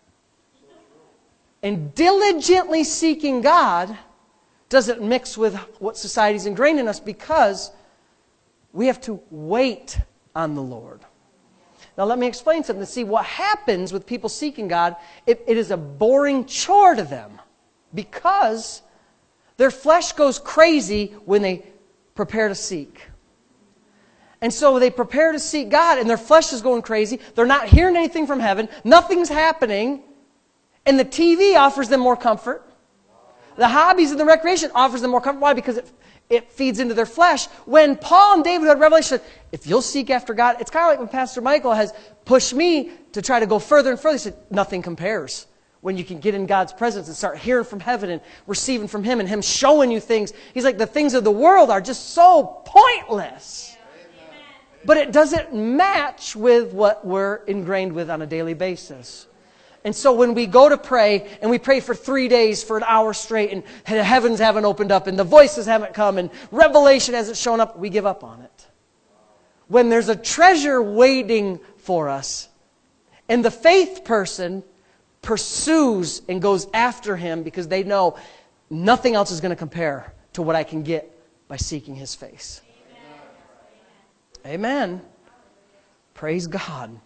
in diligently seeking God doesn't mix with what society's ingrained in us, because we have to wait on the Lord. Now let me explain something. See, what happens with people seeking God, it is a boring chore to them, because their flesh goes crazy when they prepare to seek. And so they prepare to seek God, and their flesh is going crazy. They're not hearing anything from heaven. Nothing's happening. And the TV offers them more comfort. The hobbies and the recreation offers them more comfort. Why? Because it feeds into their flesh. When Paul and David had revelation, if you'll seek after God, it's kind of like when Pastor Michael has pushed me to try to go further and further. He said, nothing compares when you can get in God's presence and start hearing from heaven and receiving from Him and Him showing you things. He's like, the things of the world are just so pointless. Amen. But it doesn't match with what we're ingrained with on a daily basis. And so when we go to pray, and we pray for 3 days for an hour straight, and the heavens haven't opened up, and the voices haven't come, and revelation hasn't shown up, we give up on it. When there's a treasure waiting for us, and the faith person pursues and goes after Him, because they know nothing else is going to compare to what I can get by seeking His face. Amen. Amen. Praise God.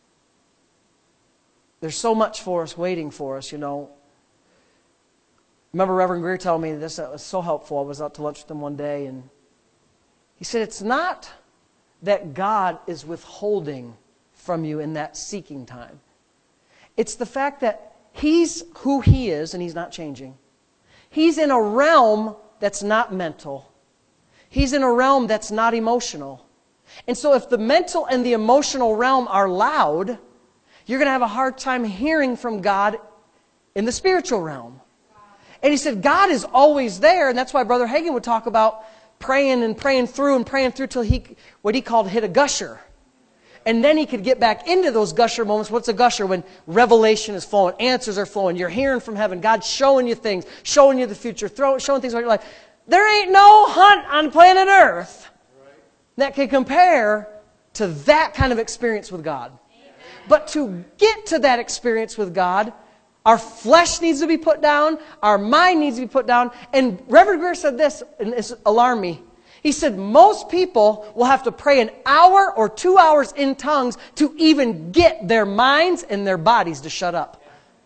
There's so much for us, waiting for us, you know. remember Reverend Greer telling me this. It was so helpful. I was out to lunch with him one day, and he said, it's not that God is withholding from you in that seeking time. It's the fact that He's who He is, and He's not changing. He's in a realm that's not mental. He's in a realm that's not emotional. And so if the mental and the emotional realm are loud, you're going to have a hard time hearing from God in the spiritual realm. And he said God is always there, and that's why Brother Hagin would talk about praying and praying through till he, what he called, hit a gusher. And then he could get back into those gusher moments. What's a gusher? When revelation is flowing, answers are flowing, you're hearing from heaven, God's showing you things, showing you the future, showing things about your life. There ain't no hunt on planet Earth that can compare to that kind of experience with God. Amen. But to get to that experience with God, our flesh needs to be put down, our mind needs to be put down. And Reverend Greer said this, and it's alarmed me. He said most people will have to pray an hour or 2 hours in tongues to even get their minds and their bodies to shut up.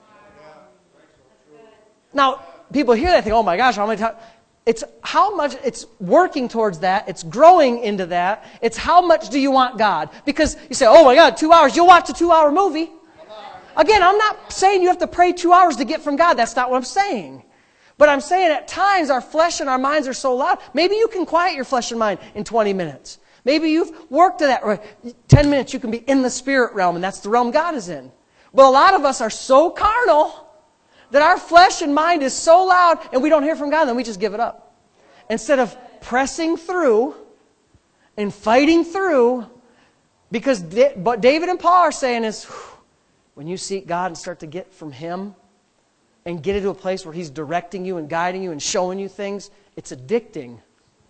Now, people hear that and think, oh my gosh, how many times? It's how much, it's working towards that, it's growing into that, it's how much do you want God? Because you say, oh my God, 2 hours, you'll watch a 2-hour movie. Again, I'm not saying you have to pray 2 hours to get from God, that's not what I'm saying. But I'm saying at times our flesh and our minds are so loud, maybe you can quiet your flesh and mind in 20 minutes. Maybe you've worked to that, or 10 minutes you can be in the spirit realm, and that's the realm God is in. But a lot of us are so carnal that our flesh and mind is so loud and we don't hear from God, then we just give it up. Instead of pressing through and fighting through, because what David and Paul are saying is, when you seek God and start to get from Him and get into a place where He's directing you and guiding you and showing you things, it's addicting.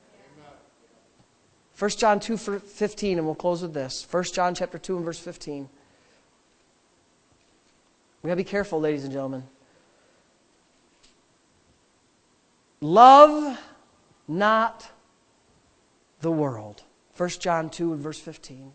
1 John 2:15, and we'll close with this. 1 John chapter 2 and verse 15. We got to be careful, ladies and gentlemen. Love not the world. 1 John 2 and verse 15.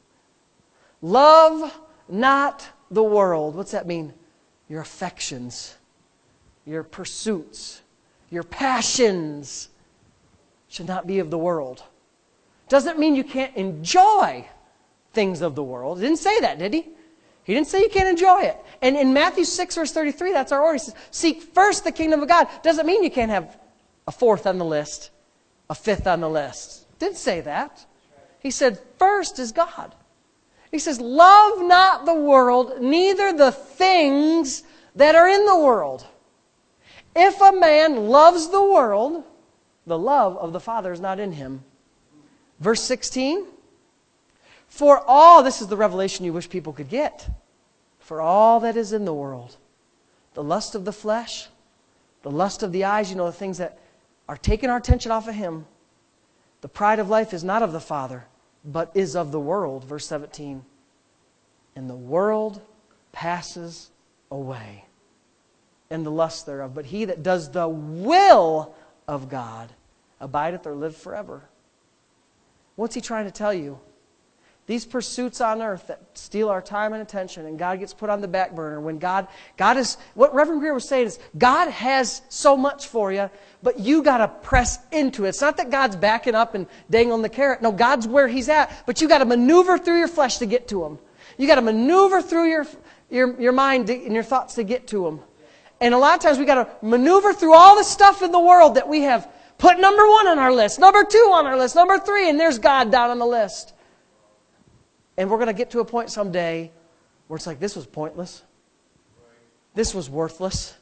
Love not the world. What's that mean? Your affections, your pursuits, your passions should not be of the world. Doesn't mean you can't enjoy things of the world. He didn't say that, did he? He didn't say you can't enjoy it. And in Matthew 6 verse 33, that's our order. He says, seek first the kingdom of God. Doesn't mean you can't have a fourth on the list, a fifth on the list. Didn't say that. He said, first is God. He says, love not the world, neither the things that are in the world. If a man loves the world, the love of the Father is not in him. Verse 16, for all, this is the revelation you wish people could get, for all that is in the world, the lust of the flesh, the lust of the eyes, the things that are taking our attention off of Him. The pride of life is not of the Father, but is of the world. Verse 17. And the world passes away, and the lust thereof. But he that does the will of God abideth or live forever. What's he trying to tell you? These pursuits on earth that steal our time and attention, and God gets put on the back burner. When God is, what Reverend Greer was saying is, God has so much for you, but you got to press into it. It's not that God's backing up and dangling the carrot. No, God's where He's at, but you got to maneuver through your flesh to get to Him. You got to maneuver through your mind and your thoughts to get to Him. And a lot of times we got to maneuver through all the stuff in the world that we have put number 1 on our list, number 2 on our list, number 3, and there's God down on the list. And we're going to get to a point someday where it's like, this was pointless. This was worthless.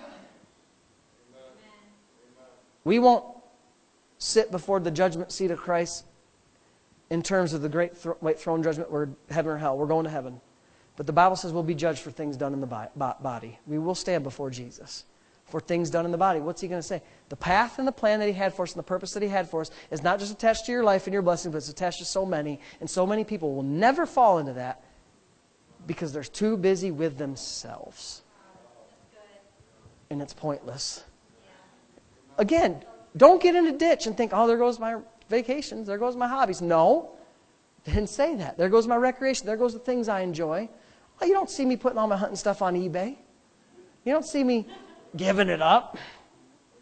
We won't sit before the judgment seat of Christ in terms of the great white throne judgment, where heaven or hell. We're going to heaven. But the Bible says we'll be judged for things done in the body. We will stand before Jesus for things done in the body. What's He going to say? The path and the plan that He had for us and the purpose that He had for us is not just attached to your life and your blessing, but it's attached to so many. And so many people will never fall into that because they're too busy with themselves. And it's pointless. Again, don't get in a ditch and think, oh, there goes my vacations, there goes my hobbies. No, they didn't say that. There goes my recreation, there goes the things I enjoy. Well, you don't see me putting all my hunting stuff on eBay. You don't see me giving it up.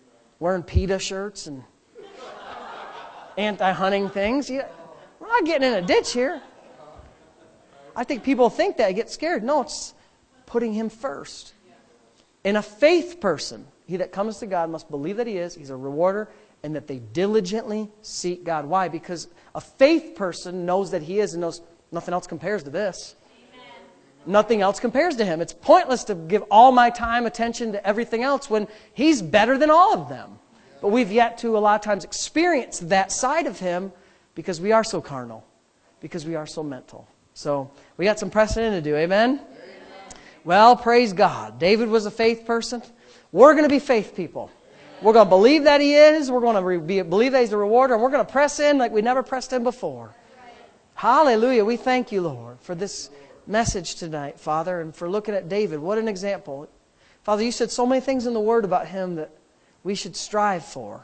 wearing PETA shirts and anti-hunting things. We're not getting in a ditch here. I think people think that, get scared. No, it's putting Him first. And a faith person, he that comes to God must believe that He is, He's a rewarder, and that they diligently seek God. Why? Because a faith person knows that He is and knows nothing else compares to this. Amen. Nothing else compares to Him. It's pointless to give all my time, attention to everything else when He's better than all of them. But we've yet to a lot of times experience that side of Him because we are so carnal, because we are so mental. So we got some pressing in to do. Amen? Amen. Well, praise God. David was a faith person. We're going to be faith people. We're going to believe that He is. We're going to believe that He's a rewarder. And we're going to press in like we never pressed in before. Hallelujah. We thank You, Lord, for this message tonight, Father, and for looking at David. What an example. Father, You said so many things in the Word about him that we should strive for.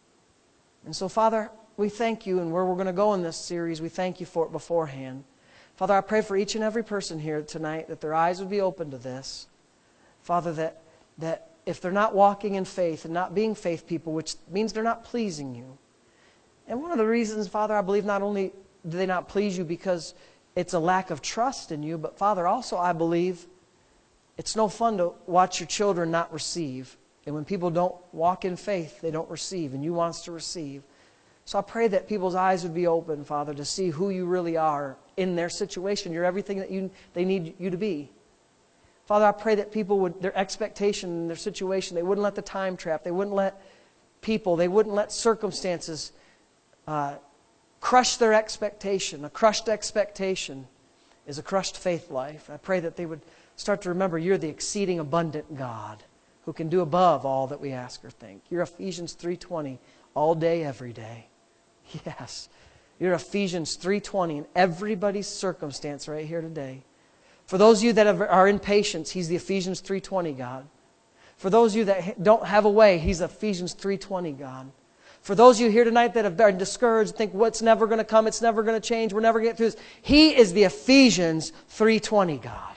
And so, Father, we thank You, and where we're going to go in this series, we thank You for it beforehand. Father, I pray for each and every person here tonight that their eyes would be open to this. Father, that if they're not walking in faith and not being faith people, which means they're not pleasing You. And one of the reasons, Father, I believe not only do they not please You because it's a lack of trust in You, but Father, also I believe it's no fun to watch your children not receive. And when people don't walk in faith, they don't receive, and You want us to receive. So I pray that people's eyes would be open, Father, to see who You really are in their situation. You're everything that they need You to be. Father, I pray that people would, their expectation in their situation, they wouldn't let the time trap, they wouldn't let people, they wouldn't let circumstances crush their expectation. A crushed expectation is a crushed faith life. I pray that they would start to remember You're the exceeding abundant God who can do above all that we ask or think. You're Ephesians 3:20 all day, every day. Yes. You're Ephesians 3:20 in everybody's circumstance right here today. For those of you that are in patience, He's the Ephesians 3:20 God. For those of you that don't have a way, He's Ephesians 3:20 God. For those of you here tonight that have been discouraged, think what's never going to come, it's never going to change, we're never going to get through this. He is the Ephesians 3:20 God.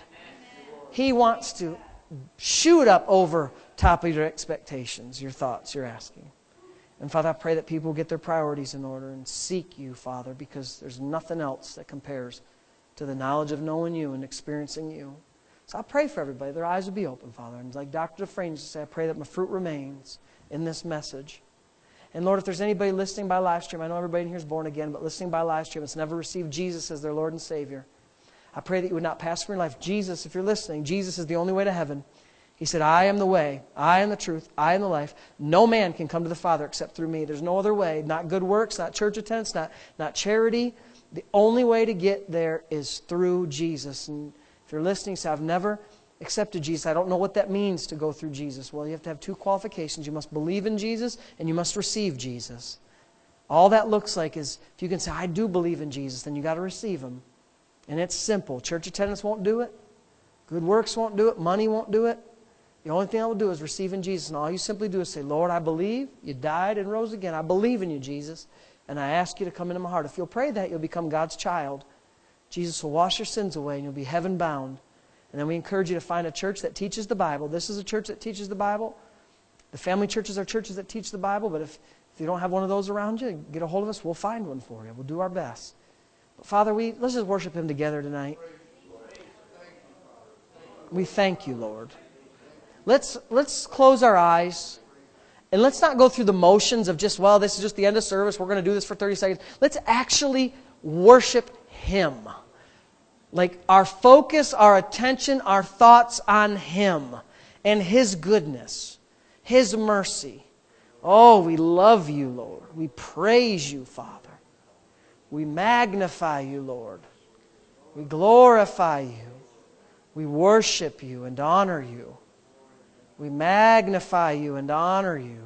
He wants to shoot up over top of your expectations, your thoughts, your asking. And Father, I pray that people get their priorities in order and seek You, Father, because there's nothing else that compares to the knowledge of knowing You and experiencing You. So I pray for everybody. Their eyes would be open, Father. And like Dr. Dufresne used to say, I pray that my fruit remains in this message. And Lord, if there's anybody listening by live stream, I know everybody in here is born again, but listening by live stream, it's never received Jesus as their Lord and Savior. I pray that you would not pass from your life. Jesus, if you're listening, Jesus is the only way to heaven. He said, I am the way, I am the truth, I am the life. No man can come to the Father except through Me. There's no other way. Not good works, not church attendance, not charity. The only way to get there is through Jesus. And if you're listening, say, I've never accepted Jesus. I don't know what that means to go through Jesus. Well, you have to have two qualifications. You must believe in Jesus and you must receive Jesus. All that looks like is, if you can say, I do believe in Jesus, then you got to receive Him. And it's simple. Church attendance won't do it. Good works won't do it. Money won't do it. The only thing I will do is receive in Jesus. And all you simply do is say, Lord, I believe You died and rose again. I believe in You, Jesus. And I ask You to come into my heart. If you'll pray that, you'll become God's child. Jesus will wash your sins away and you'll be heaven bound. And then we encourage you to find a church that teaches the Bible. This is a church that teaches the Bible. The family churches are churches that teach the Bible. But if you don't have one of those around you, get a hold of us. We'll find one for you. We'll do our best. But Father, let's just worship Him together tonight. We thank You, Lord. Let's close our eyes. And let's not go through the motions of just, well, this is just the end of service. We're going to do this for 30 seconds. Let's actually worship Him. Like our focus, our attention, our thoughts on Him and His goodness, His mercy. Oh, we love You, Lord. We praise You, Father. We magnify You, Lord. We glorify You. We worship You and honor You. We magnify You and honor You.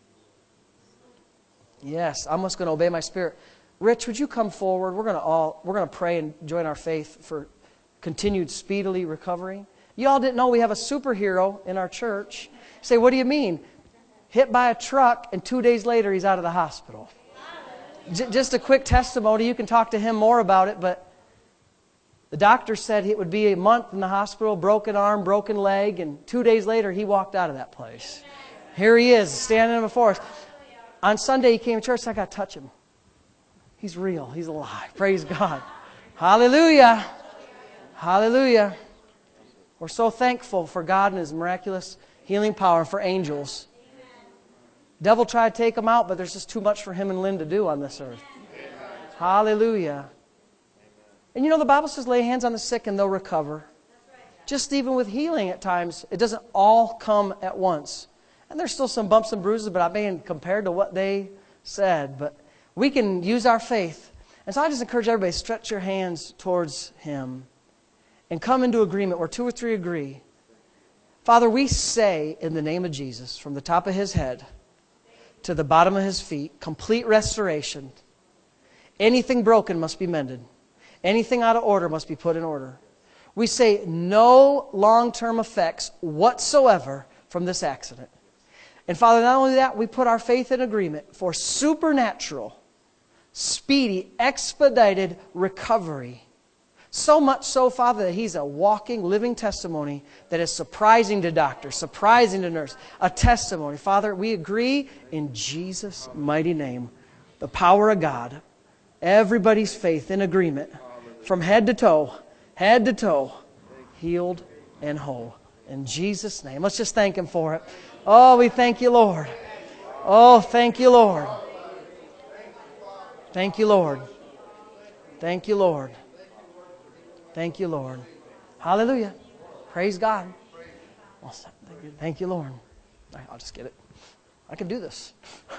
Yes, I'm just going to obey my spirit. Rich, would you come forward? We're going to pray and join our faith for continued speedily recovery. You all didn't know we have a superhero in our church. You say, what do you mean? Hit by a truck and 2 days later he's out of the hospital. Just a quick testimony. You can talk to him more about it, but the doctor said it would be a month in the hospital, broken arm, broken leg, and 2 days later he walked out of that place. Here he is, standing before us. On Sunday, he came to church, so I got to touch him. He's real. He's alive. Praise God. Hallelujah. Hallelujah. We're so thankful for God and His miraculous healing power, and for angels. Devil tried to take him out, but there's just too much for him and Lynn to do on this earth. Hallelujah. And you know, the Bible says lay hands on the sick and they'll recover. Just even with healing at times, it doesn't all come at once. And there's still some bumps and bruises, but I mean, compared to what they said. But we can use our faith. And so I just encourage everybody, stretch your hands towards Him and come into agreement where 2 or 3 agree. Father, we say in the name of Jesus, from the top of His head to the bottom of His feet, complete restoration. Anything broken must be mended. Anything out of order must be put in order. We say no long-term effects whatsoever from this accident. And Father, not only that, we put our faith in agreement for supernatural, speedy, expedited recovery. So much so, Father, that he's a walking, living testimony that is surprising to doctors, surprising to nurses, a testimony. Father, we agree in Jesus' mighty name, the power of God, everybody's faith in agreement, from head to toe, healed and whole. In Jesus' name. Let's just thank Him for it. Oh, we thank you, Lord. Oh, thank you, Lord. Thank you, Lord. Thank you, Lord. Thank you, Lord. Hallelujah. Praise God. Thank you, Lord. I'll just get it. I can do this.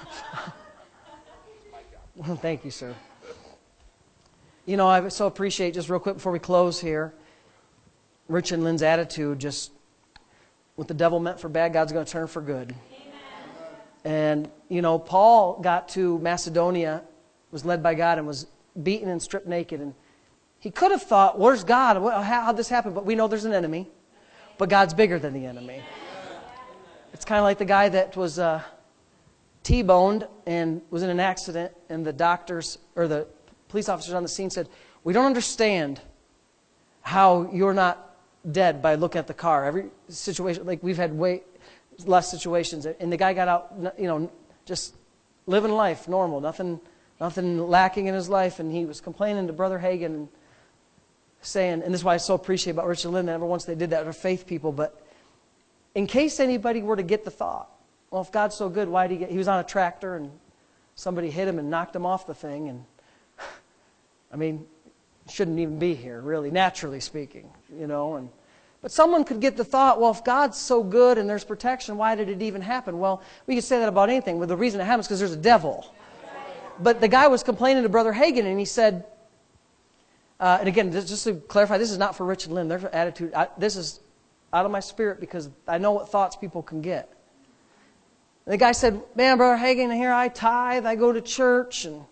Thank you, sir. You know, I so appreciate, just real quick before we close here, Rich and Lynn's attitude, just what the devil meant for bad, God's going to turn for good. Amen. And, you know, Paul got to Macedonia, was led by God, and was beaten and stripped naked. And he could have thought, where's God? How'd this happen? But we know there's an enemy. But God's bigger than the enemy. It's kind of like the guy that was T-boned and was in an accident, and the doctors, or the police officers on the scene said, we don't understand how you're not dead by looking at the car. Every situation, like we've had way less situations, and the guy got out, you know, just living life normal, nothing lacking in his life, and he was complaining to Brother Hagin, saying, and this is why I so appreciate about Richard Lynn, that never once they did that, they're faith people, but in case anybody were to get the thought, well, if God's so good, why did he was on a tractor and somebody hit him and knocked him off the thing, and I mean, shouldn't even be here, really, naturally speaking, you know. But someone could get the thought, well, if God's so good and there's protection, why did it even happen? Well, we could say that about anything. Well, the reason it happens is because there's a devil. But the guy was complaining to Brother Hagin, and he said, and again, just to clarify, this is not for Rich and Lynn. Their attitude, this is out of my spirit because I know what thoughts people can get. And the guy said, man, Brother Hagin, here I tithe, I go to church, and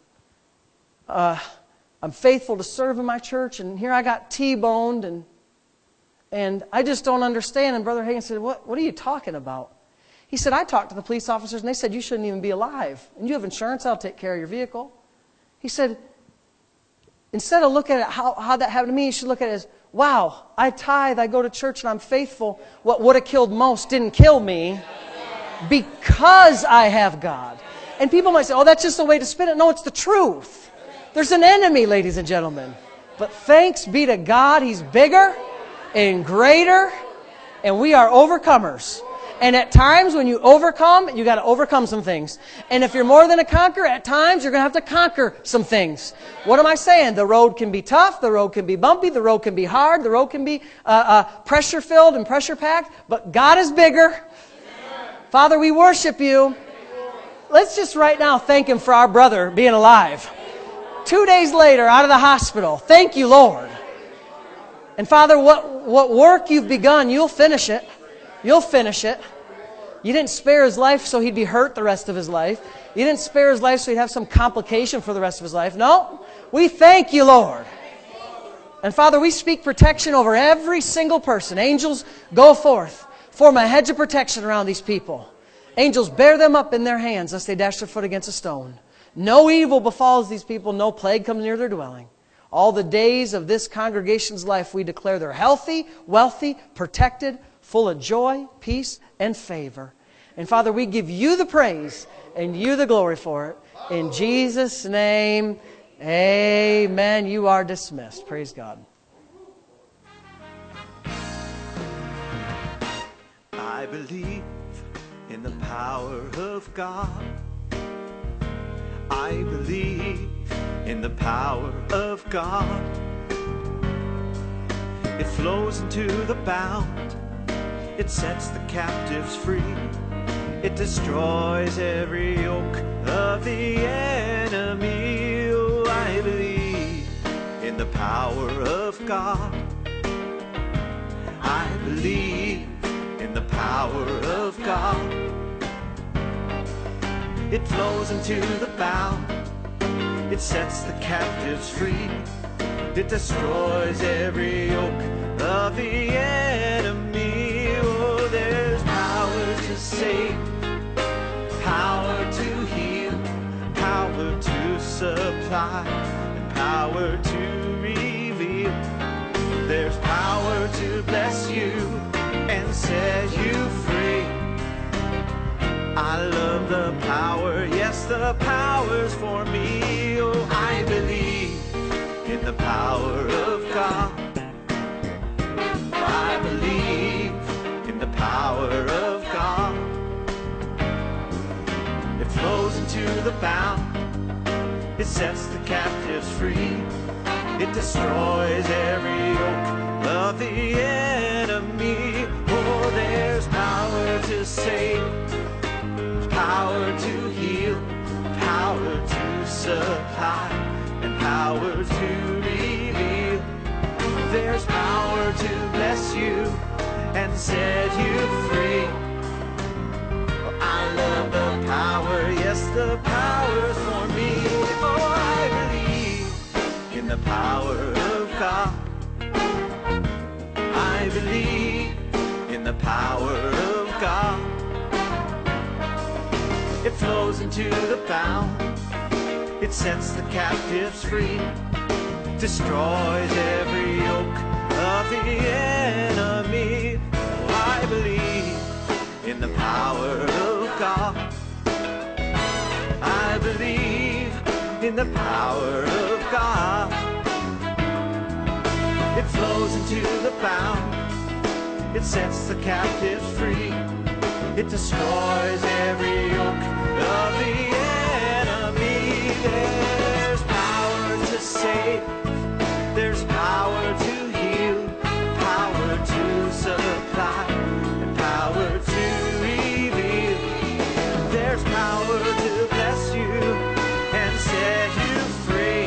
I'm faithful to serve in my church, and here I got T-boned, and I just don't understand. And Brother Hagin said, what are you talking about? He said, I talked to the police officers, and they said, you shouldn't even be alive. And you have insurance, I'll take care of your vehicle. He said, instead of looking at how that happened to me, you should look at it as, wow, I tithe, I go to church, and I'm faithful. What would have killed most didn't kill me because I have God. And people might say, oh, that's just a way to spin it. No, it's the truth. There's an enemy, ladies and gentlemen. But thanks be to God, He's bigger and greater, and we are overcomers. And at times when you overcome, you got to overcome some things. And if you're more than a conqueror, at times you're going to have to conquer some things. What am I saying? The road can be tough, the road can be bumpy, the road can be hard, the road can be pressure-filled and pressure-packed, but God is bigger. Father, we worship You. Let's just right now thank Him for our brother being alive. 2 days later, out of the hospital. Thank You, Lord. And Father, what work You've begun, You'll finish it. You'll finish it. You didn't spare his life so he'd be hurt the rest of his life. You didn't spare his life so he'd have some complication for the rest of his life. No, we thank You, Lord. And Father, we speak protection over every single person. Angels, go forth. Form a hedge of protection around these people. Angels, bear them up in their hands lest they dash their foot against a stone. No evil befalls these people. No plague comes near their dwelling. All the days of this congregation's life, we declare they're healthy, wealthy, protected, full of joy, peace, and favor. And Father, we give you the praise and you the glory for it. In Jesus' name, amen. You are dismissed. Praise God. I believe in the power of God. I believe in the power of God. It flows into the bound. It sets the captives free. It destroys every yoke of the enemy. Oh, I believe in the power of God. I believe in the power of God. It flows into the bound. It sets the captives free. It destroys every yoke of the enemy. Oh, there's power to save, power to heal, power to supply, and power to reveal. There's power to bless you and set you free. I love the power, yes, the power's for me. Oh, I believe in the power of God. I believe in the power of God. It flows into the bound. It sets the captives free. It destroys every yoke of the enemy. Oh, there's power to save, power to heal, power to supply, and power to reveal. There's power to bless you and set you free. Oh, I love the power, yes, the power's for me. Oh, I believe in the power of God. I believe in the power of God. It flows into the bound. It sets the captives free. Destroys every yoke of the enemy. I believe in the power of God. I believe in the power of God. It flows into the bound. It sets the captives free. It destroys every yoke of the enemy. There's power to save. There's power to heal. Power to supply. And power to reveal. There's power to bless you and set you free.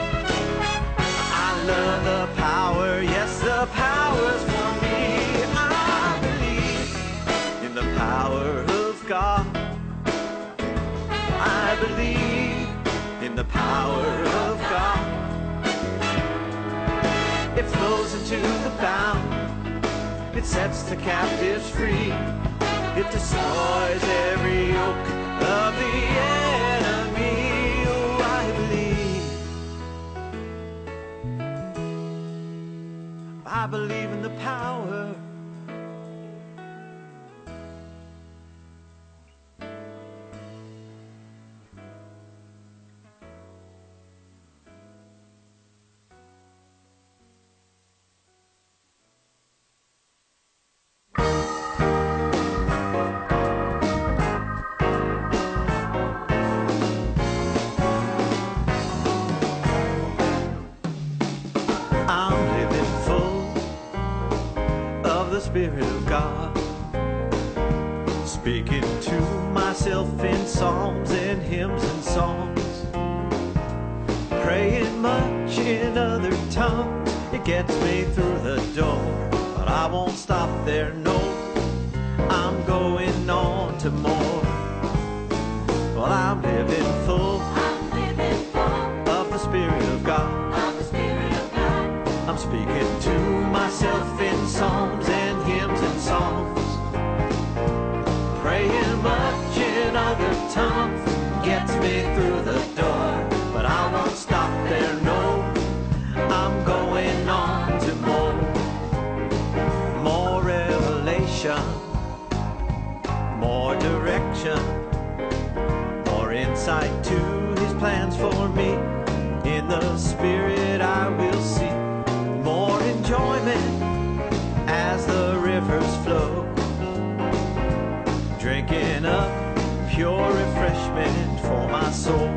I love the power. Yes, the power's for me. I believe in the power of God. I believe in the power of God. It flows into the bound. It sets the captives free. It destroys every yoke of the enemy. Oh, I believe in the power. Spirit of God, speaking to myself in psalms and hymns and songs, praying much in other tongues. It gets me through the door, but I won't stop there, no, I'm going on to more. Well, I'm living full of the Spirit of God. I'm speaking to myself in psalms and hymns and songs, praying much in other tongues, gets me through the door, but I won't stop there, no, I'm going on to more revelation, more direction, more insight to his plans for me. In the Spirit I will see more enjoyment as the rivers flow, drinking up pure refreshment for my soul.